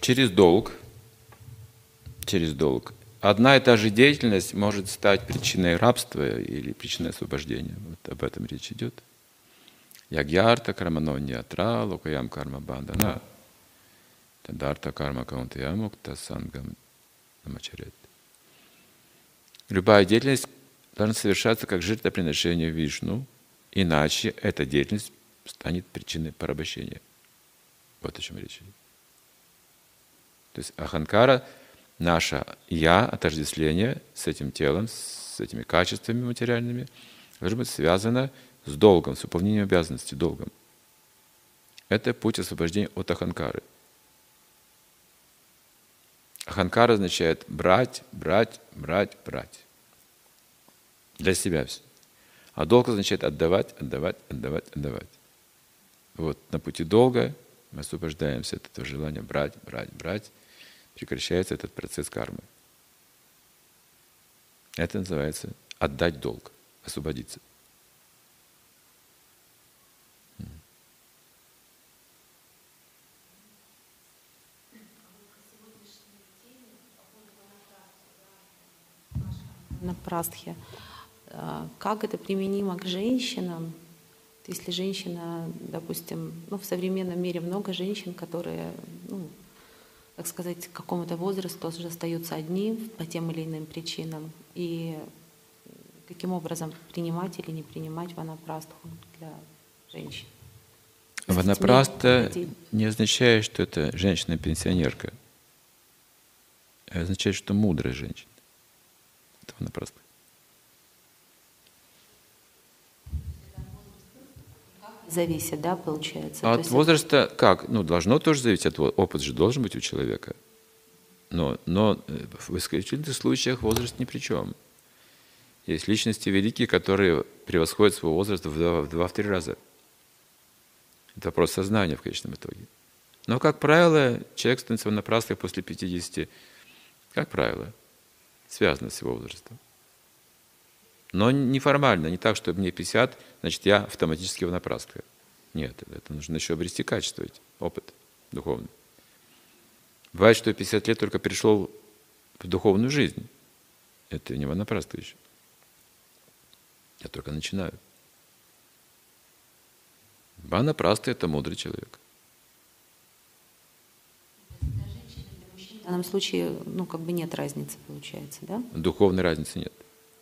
через долг, через долг, одна и та же деятельность может стать причиной рабства или причиной освобождения. Вот об этом речь идет. Ягьярта карманоньятра локаям карма бандана тадарта карма каунтаямукта сангам намачарет. Любая деятельность должна совершаться как жертвоприношение Вишну, иначе эта деятельность станет причиной порабощения. Вот о чем речь идет. То есть аханкара, наше «я», отождествление с этим телом, с этими качествами материальными, должно быть связано с долгом, с выполнением обязанностей, долгом. Это путь освобождения от аханкары. Аханкара означает брать, брать, брать, брать. Для себя все. А долг означает отдавать, отдавать, отдавать, отдавать. Вот на пути долга мы освобождаемся от этого желания брать, брать, брать. Прекращается этот процесс кармы. Это называется отдать долг, освободиться. На прастхе. Как это применимо к женщинам? Если женщина, допустим, ну, в современном мире много женщин, которые, ну, так сказать, к какому-то возрасту тоже остаются одни по тем или иным причинам. И каким образом принимать или не принимать ванапрастху для женщин? Ванапраста не означает, что это женщина-пенсионерка. А означает, что мудрая женщина. Это ванапраста. Зависит, да, получается? А от есть возраста это... как? Ну, должно тоже зависеть от возраста. Опыт же должен быть у человека. Но, но в исключительных случаях возраст ни при чем. Есть личности великие, которые превосходят свой возраст в два, в два-три раза. Это вопрос сознания в конечном итоге. Но, как правило, человек становится ванапрастой после пятидесяти, как правило, связано с его возрастом. Но неформально, не так, что мне пятьдесят, значит, я автоматически ванапрастха. Нет, это нужно еще обрести качество, опыт духовный. Бывает, что я пятьдесят лет только перешел в духовную жизнь. Это не ванапрастха еще. Я только начинаю. Ванапраста — это мудрый человек. в данном случае, ну, как бы нет разницы, получается, да? Духовной разницы нет.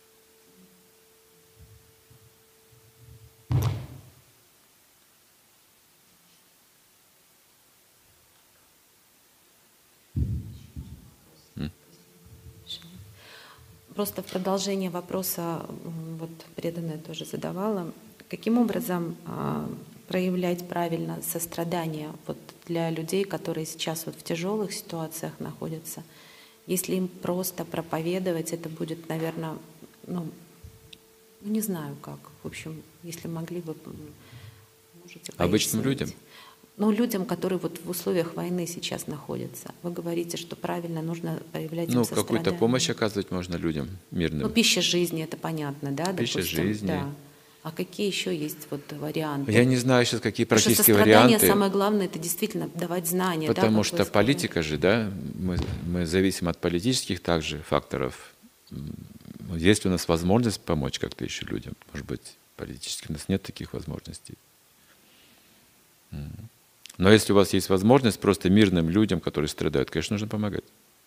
Просто в продолжение вопроса, вот преданная тоже задавала, каким образом а, проявлять правильно сострадание вот для людей, которые сейчас вот в тяжелых ситуациях находятся? Если им просто проповедовать, это будет, наверное, ну, не знаю как. В общем, если могли бы, можете пояснить. Обычным людям? Ну, людям, которые вот в условиях войны сейчас находятся. Вы говорите, что правильно нужно проявлять Ну, им сострадание. какую-то помощь оказывать можно людям мирным. Ну, пища жизни, это понятно, да? Пища допустим, жизни. Да. А какие еще есть вот варианты? Я не знаю сейчас, какие Потому практические что сострадание, варианты. самое главное, это действительно давать знания. Потому да, что политика же, да, мы, мы зависим от политических также факторов. Есть ли у нас возможность помочь как-то еще людям? Может быть, политически у нас нет таких возможностей. Но если у вас есть возможность просто мирным людям, которые страдают, конечно, нужно помогать.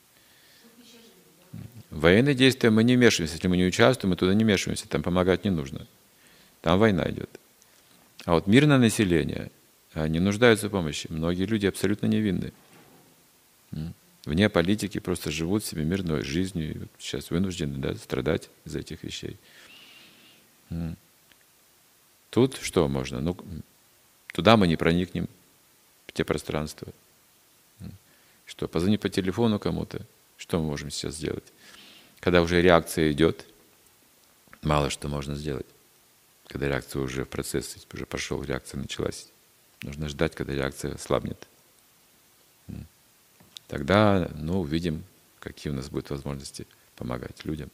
В военные действия мы не вмешиваемся. Если мы не участвуем, мы туда не вмешиваемся, там помогать не нужно. Там война идет. А вот мирное население не нуждается в помощи. Многие люди абсолютно невинны. Вне политики просто живут себе мирной жизнью. И вот сейчас вынуждены, да, страдать из-за этих вещей. Тут что можно? Ну, туда мы не проникнем, в те пространства. Что, позвонить по телефону кому-то? Что мы можем сейчас сделать? Когда уже реакция идет, мало что можно сделать. Когда реакция уже в процессе, уже пошел, реакция началась. Нужно ждать, когда реакция слабнет. Тогда, ну, увидим, какие у нас будут возможности помогать людям.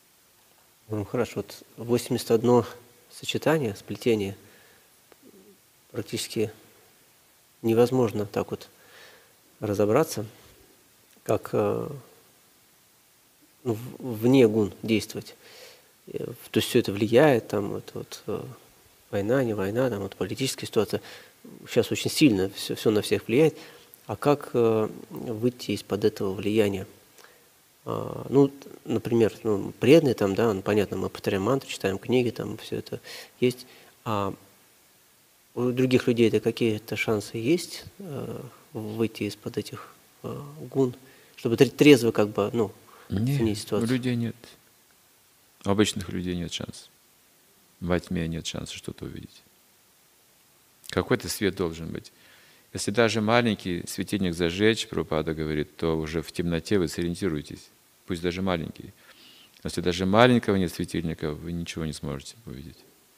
Ну, хорошо, вот восемьдесят одно сочетание, сплетение практически невозможно так вот разобраться, как э, ну, вне гун действовать. То есть все это влияет, там вот, вот э, война, не война, там вот политическая ситуация. Сейчас очень сильно все, все на всех влияет. А как э, выйти из-под этого влияния? А, ну, например, ну, преданные там, да, ну, понятно, мы повторяем мантру, читаем книги, там все это есть. А у других людей это какие-то шансы есть э, выйти из-под этих э, гун, чтобы трезво как бы, ну, Нет, оценить ситуацию? у людей нет. У обычных людей нет шансов. Во тьме нет шанса что-то увидеть. Какой-то свет должен быть. Если даже маленький светильник зажечь, Прабхупада говорит, то уже в темноте вы сориентируетесь. Пусть даже маленький. Если даже маленького нет светильника, вы ничего не сможете увидеть.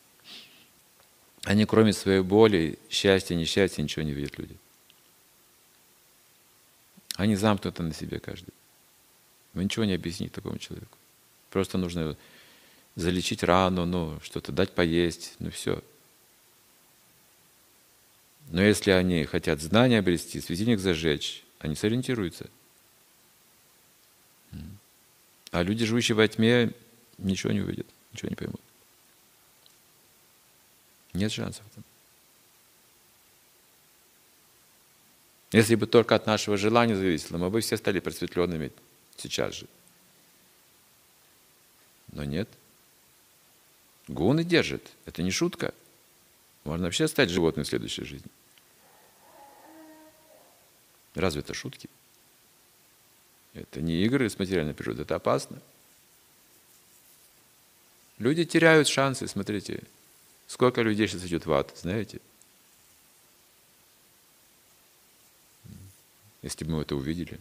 Они кроме своей боли, счастья, несчастья, ничего не видят люди. Они замкнуты на себе каждый. Вы ничего не объясните такому человеку. Просто нужно залечить рану, ну, что-то дать поесть, ну все. Но если они хотят знания обрести, светильник зажечь, они сориентируются. А люди, живущие во тьме, ничего не увидят, ничего не поймут. Нет шансов там. Если бы только от нашего желания зависело, мы бы все стали просветленными сейчас же. Но нет. Гуны держит. Это не шутка. Можно вообще стать животным в следующей жизни. Разве это шутки? Это не игры с материальной природой, это опасно. Люди теряют шансы, смотрите. Сколько людей сейчас идет в ад, знаете? Если бы мы это увидели.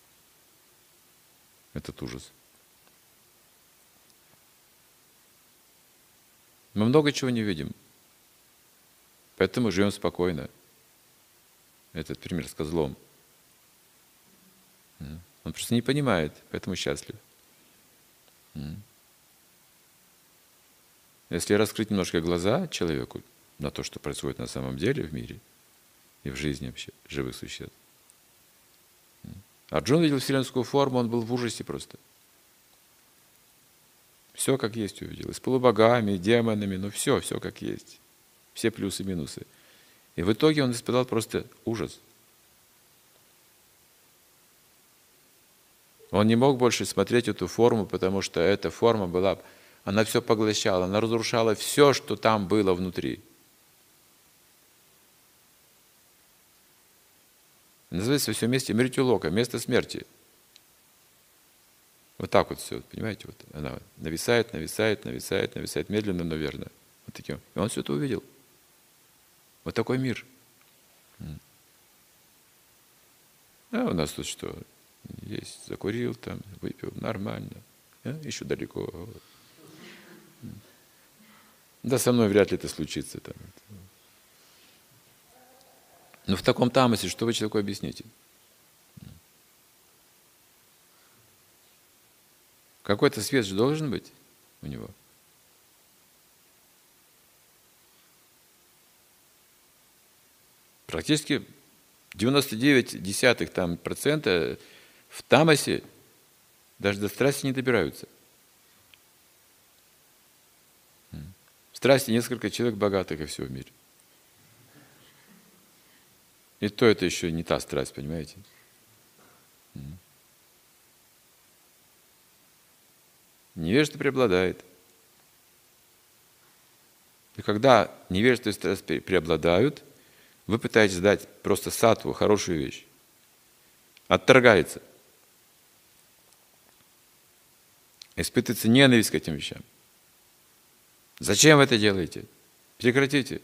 Этот ужас. Мы много чего не видим. Поэтому живем спокойно. Этот пример с козлом. Он просто не понимает, поэтому счастлив. Если раскрыть немножко глаза человеку на то, что происходит на самом деле в мире и в жизни вообще живых существ. Арджуна видел вселенскую форму, он был в ужасе просто. Все как есть увидел. И с полубогами, и демонами, ну все, все как есть. Все плюсы и минусы. И в итоге он испытал просто ужас. Он не мог больше смотреть эту форму, потому что эта форма была, она все поглощала, она разрушала все, что там было внутри. Называется все вместе мритюлока, место смерти. Вот так вот все, понимаете? Вот она нависает, нависает, нависает, нависает, медленно, но верно. Вот таким. И он все это увидел. Вот такой мир. А у нас тут что? Есть, закурил там, выпил, нормально. А? Еще далеко. Да со мной вряд ли это случится. Там. Но в таком тамосе, что вы человеку объясните? Какой-то свет же должен быть у него. Практически девяносто девять десятых там процента в тамосе даже до страсти не добираются. В страсти несколько человек богатых и все в мире. И то это еще не та страсть, понимаете? Невежество преобладает. И когда невежество и страсть преобладают, вы пытаетесь дать просто саттву, хорошую вещь. Отторгается. Испытывается ненависть к этим вещам. Зачем вы это делаете? Прекратите.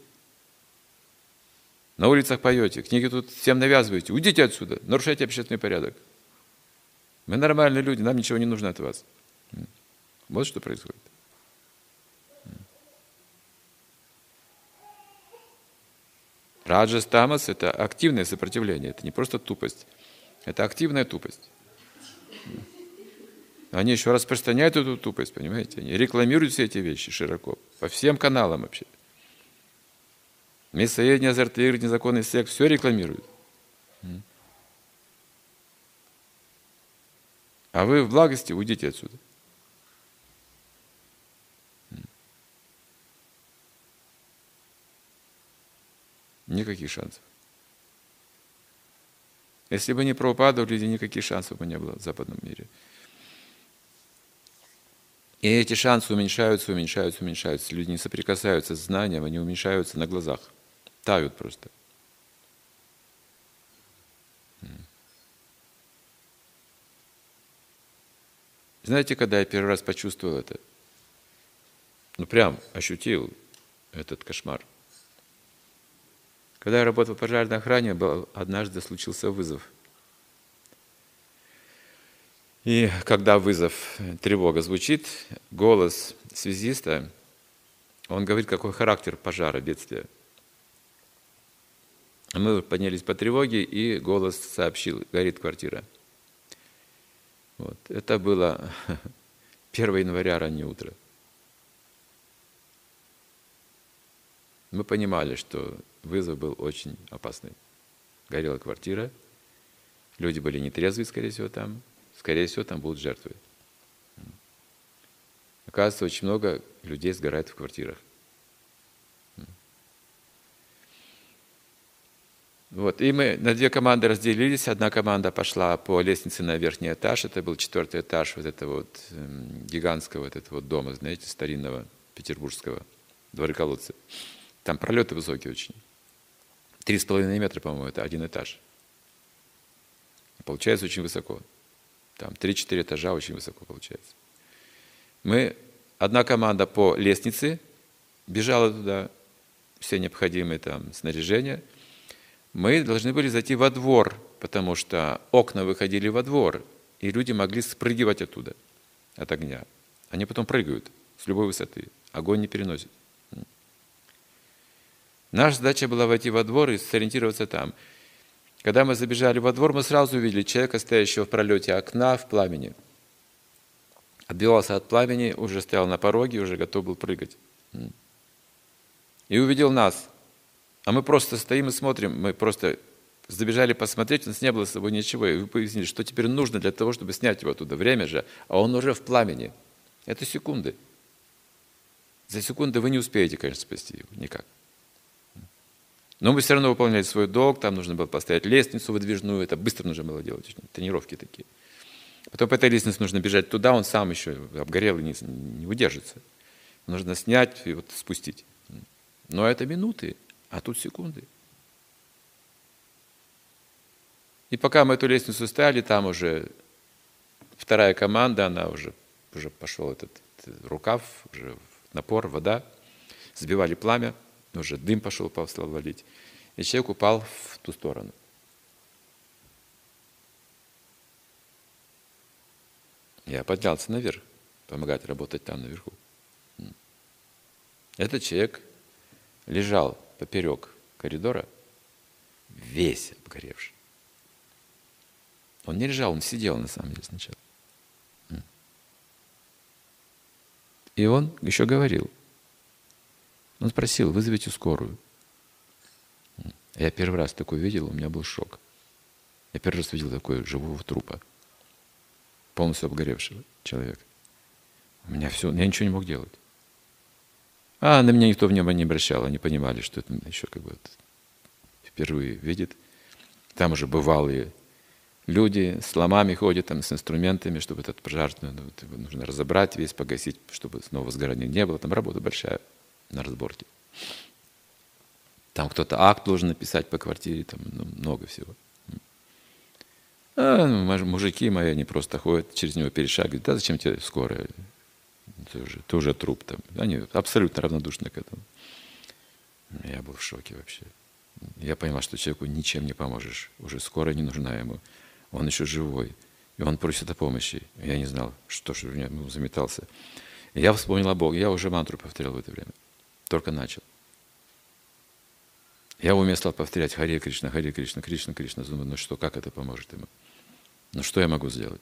На улицах поете, книги тут всем навязываете. Уйдите отсюда, нарушайте общественный порядок. Мы нормальные люди, нам ничего не нужно от вас. Вот что происходит. Раджас, тамас – это активное сопротивление, это не просто тупость, это активная тупость. Они еще распространяют эту тупость, понимаете? Они рекламируют все эти вещи широко, по всем каналам вообще. Мясоедение, азартные игры, незаконный секс, все рекламируют. А вы в благости уйдите отсюда. Никаких шансов. Если бы не Прабхупада, у людей никаких шансов бы не было в западном мире. И эти шансы уменьшаются, уменьшаются, уменьшаются. Люди не соприкасаются с знанием, они уменьшаются на глазах. Тают просто. Знаете, когда я первый раз почувствовал это? Ну, прям ощутил этот кошмар. Когда я работал в пожарной охране, был, однажды случился вызов. И когда вызов, тревога звучит, голос связиста, он говорит, какой характер пожара, бедствия. Мы поднялись по тревоге, и голос сообщил, горит квартира. Вот. Это было первого января, раннее утро. Мы понимали, что вызов был очень опасный. Горела квартира, люди были нетрезвые, скорее всего, там. Скорее всего, там будут жертвы. Оказывается, очень много людей сгорает в квартирах. Вот. И мы на две команды разделились. Одна команда пошла по лестнице на верхний этаж. Это был четвертый этаж вот этого вот гигантского вот этого вот дома, знаете, старинного петербургского, дворы-колодцы. Там пролеты высокие очень. Три с половиной метра, по-моему, это один этаж. Получается очень высоко. Там три-четыре этажа, очень высоко получается. Мы, одна команда по лестнице бежала туда, все необходимые там снаряжения. Мы должны были зайти во двор, потому что окна выходили во двор, и люди могли спрыгивать оттуда, от огня. Они потом прыгают с любой высоты. Огонь не переносит. Наша задача была войти во двор и сориентироваться там. Когда мы забежали во двор, мы сразу увидели человека, стоящего в пролете окна в пламени. Отбивался от пламени, уже стоял на пороге, уже готов был прыгать. И увидел нас. А мы просто стоим и смотрим, мы просто забежали посмотреть, у нас не было с собой ничего. И вы пояснили, что теперь нужно для того, чтобы снять его оттуда. Время же, а он уже в пламени. Это секунды. За секунды вы не успеете, конечно, спасти его, никак. Но мы все равно выполняли свой долг, там нужно было поставить лестницу выдвижную, это быстро нужно было делать, тренировки такие. Потом по этой лестнице нужно бежать туда, он сам еще обгорел и не, не удержится. Нужно снять и вот спустить. Но это минуты, а тут секунды. И пока мы эту лестницу ставили, там уже вторая команда, она уже, уже пошел этот, этот рукав, уже напор, вода, сбивали пламя. Уже дым пошел, стал валить. И человек упал в ту сторону. Я поднялся наверх, помогать работать там наверху. Этот человек лежал поперек коридора, весь обгоревший. Он не лежал, он сидел на самом деле сначала. И он еще говорил. Он спросил, вызовите скорую. Я первый раз такое видел, у меня был шок. Я первый раз видел такое живого трупа, полностью обгоревшего человека. У меня все, я ничего не мог делать. А на меня никто внимания не обращал, они понимали, что это еще как бы вот впервые видит. Там уже бывалые люди с ломами ходят, там, с инструментами, чтобы этот пожар, ну, нужно разобрать весь, погасить, чтобы снова сгорания не было. Там работа большая на разборке. Там кто-то акт должен написать по квартире, там ну, много всего. А ну, мужики мои, они просто ходят, через него перешагивают. Да зачем тебе скорая? Ты уже, ты уже труп там. Они абсолютно равнодушны к этому. Я был в шоке вообще. Я понимал, что человеку ничем не поможешь. Уже скорая не нужна ему. Он еще живой. И он просит о помощи. Я не знал, что же, я ну, заметался. И я вспомнил о Боге. Я уже мантру повторял в это время. Только начал. Я в уме стал повторять Харе Кришна, Харе Кришна, Кришна, Кришна. Думаю, ну что, как это поможет ему? Ну что я могу сделать?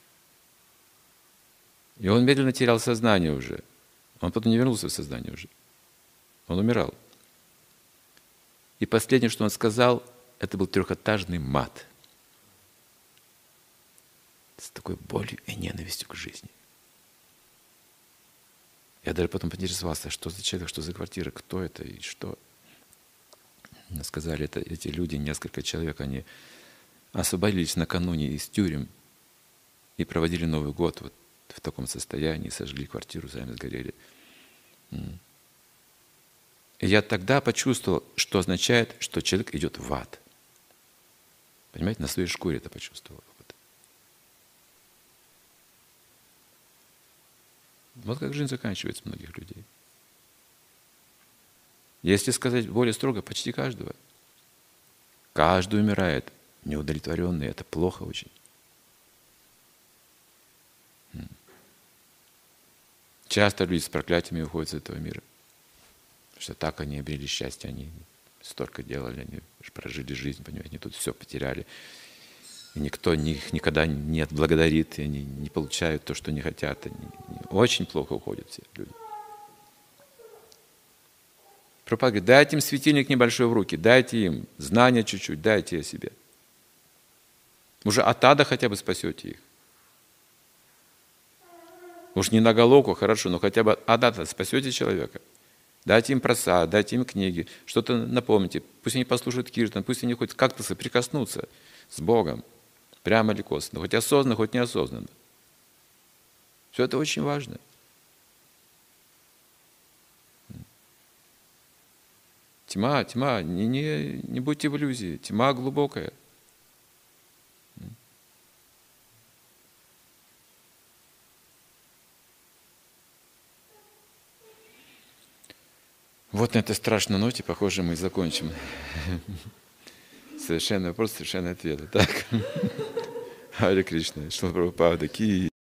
И он медленно терял сознание уже. Он потом не вернулся в сознание уже. Он умирал. И последнее, что он сказал, это был трехэтажный мат. С такой болью и ненавистью к жизни. Я даже потом поинтересовался, что за человек, что за квартира, кто это и что. Мне сказали, это эти люди, несколько человек, они освободились накануне из тюрем и проводили Новый год вот в таком состоянии, сожгли квартиру, сами сгорели. И я тогда почувствовал, что означает, что человек идет в ад. Понимаете, на своей шкуре это почувствовал. Вот как жизнь заканчивается у многих людей. Если сказать более строго, почти каждого. Каждый умирает неудовлетворенный, это плохо очень. Часто люди с проклятиями уходят из этого мира. Потому что так они обрели счастье, они столько делали, они прожили жизнь, понимаете, они тут все потеряли. И никто их никогда не отблагодарит, и они не получают то, что не хотят. Они, они очень плохо уходят все люди. Прабхупада говорит, дайте им светильник небольшой в руки, дайте им знания чуть-чуть, дайте о себе. Уже от ада хотя бы спасете их. Уж не на Галоку, хорошо, но хотя бы от ада спасете человека. Дайте им прасад, дайте им книги, что-то напомните. Пусть они послушают киртан, пусть они хоть как-то соприкоснутся с Богом. Прямо или косвенно, хоть осознанно, хоть неосознанно. Все это очень важно. Тьма, тьма, не, не, не будьте в иллюзии, тьма глубокая. Вот на этой страшной ноте, похоже, мы и закончим. Совершенный вопрос, совершенный ответ. Так? Харе Кришна, Шрила Прабхупада ки.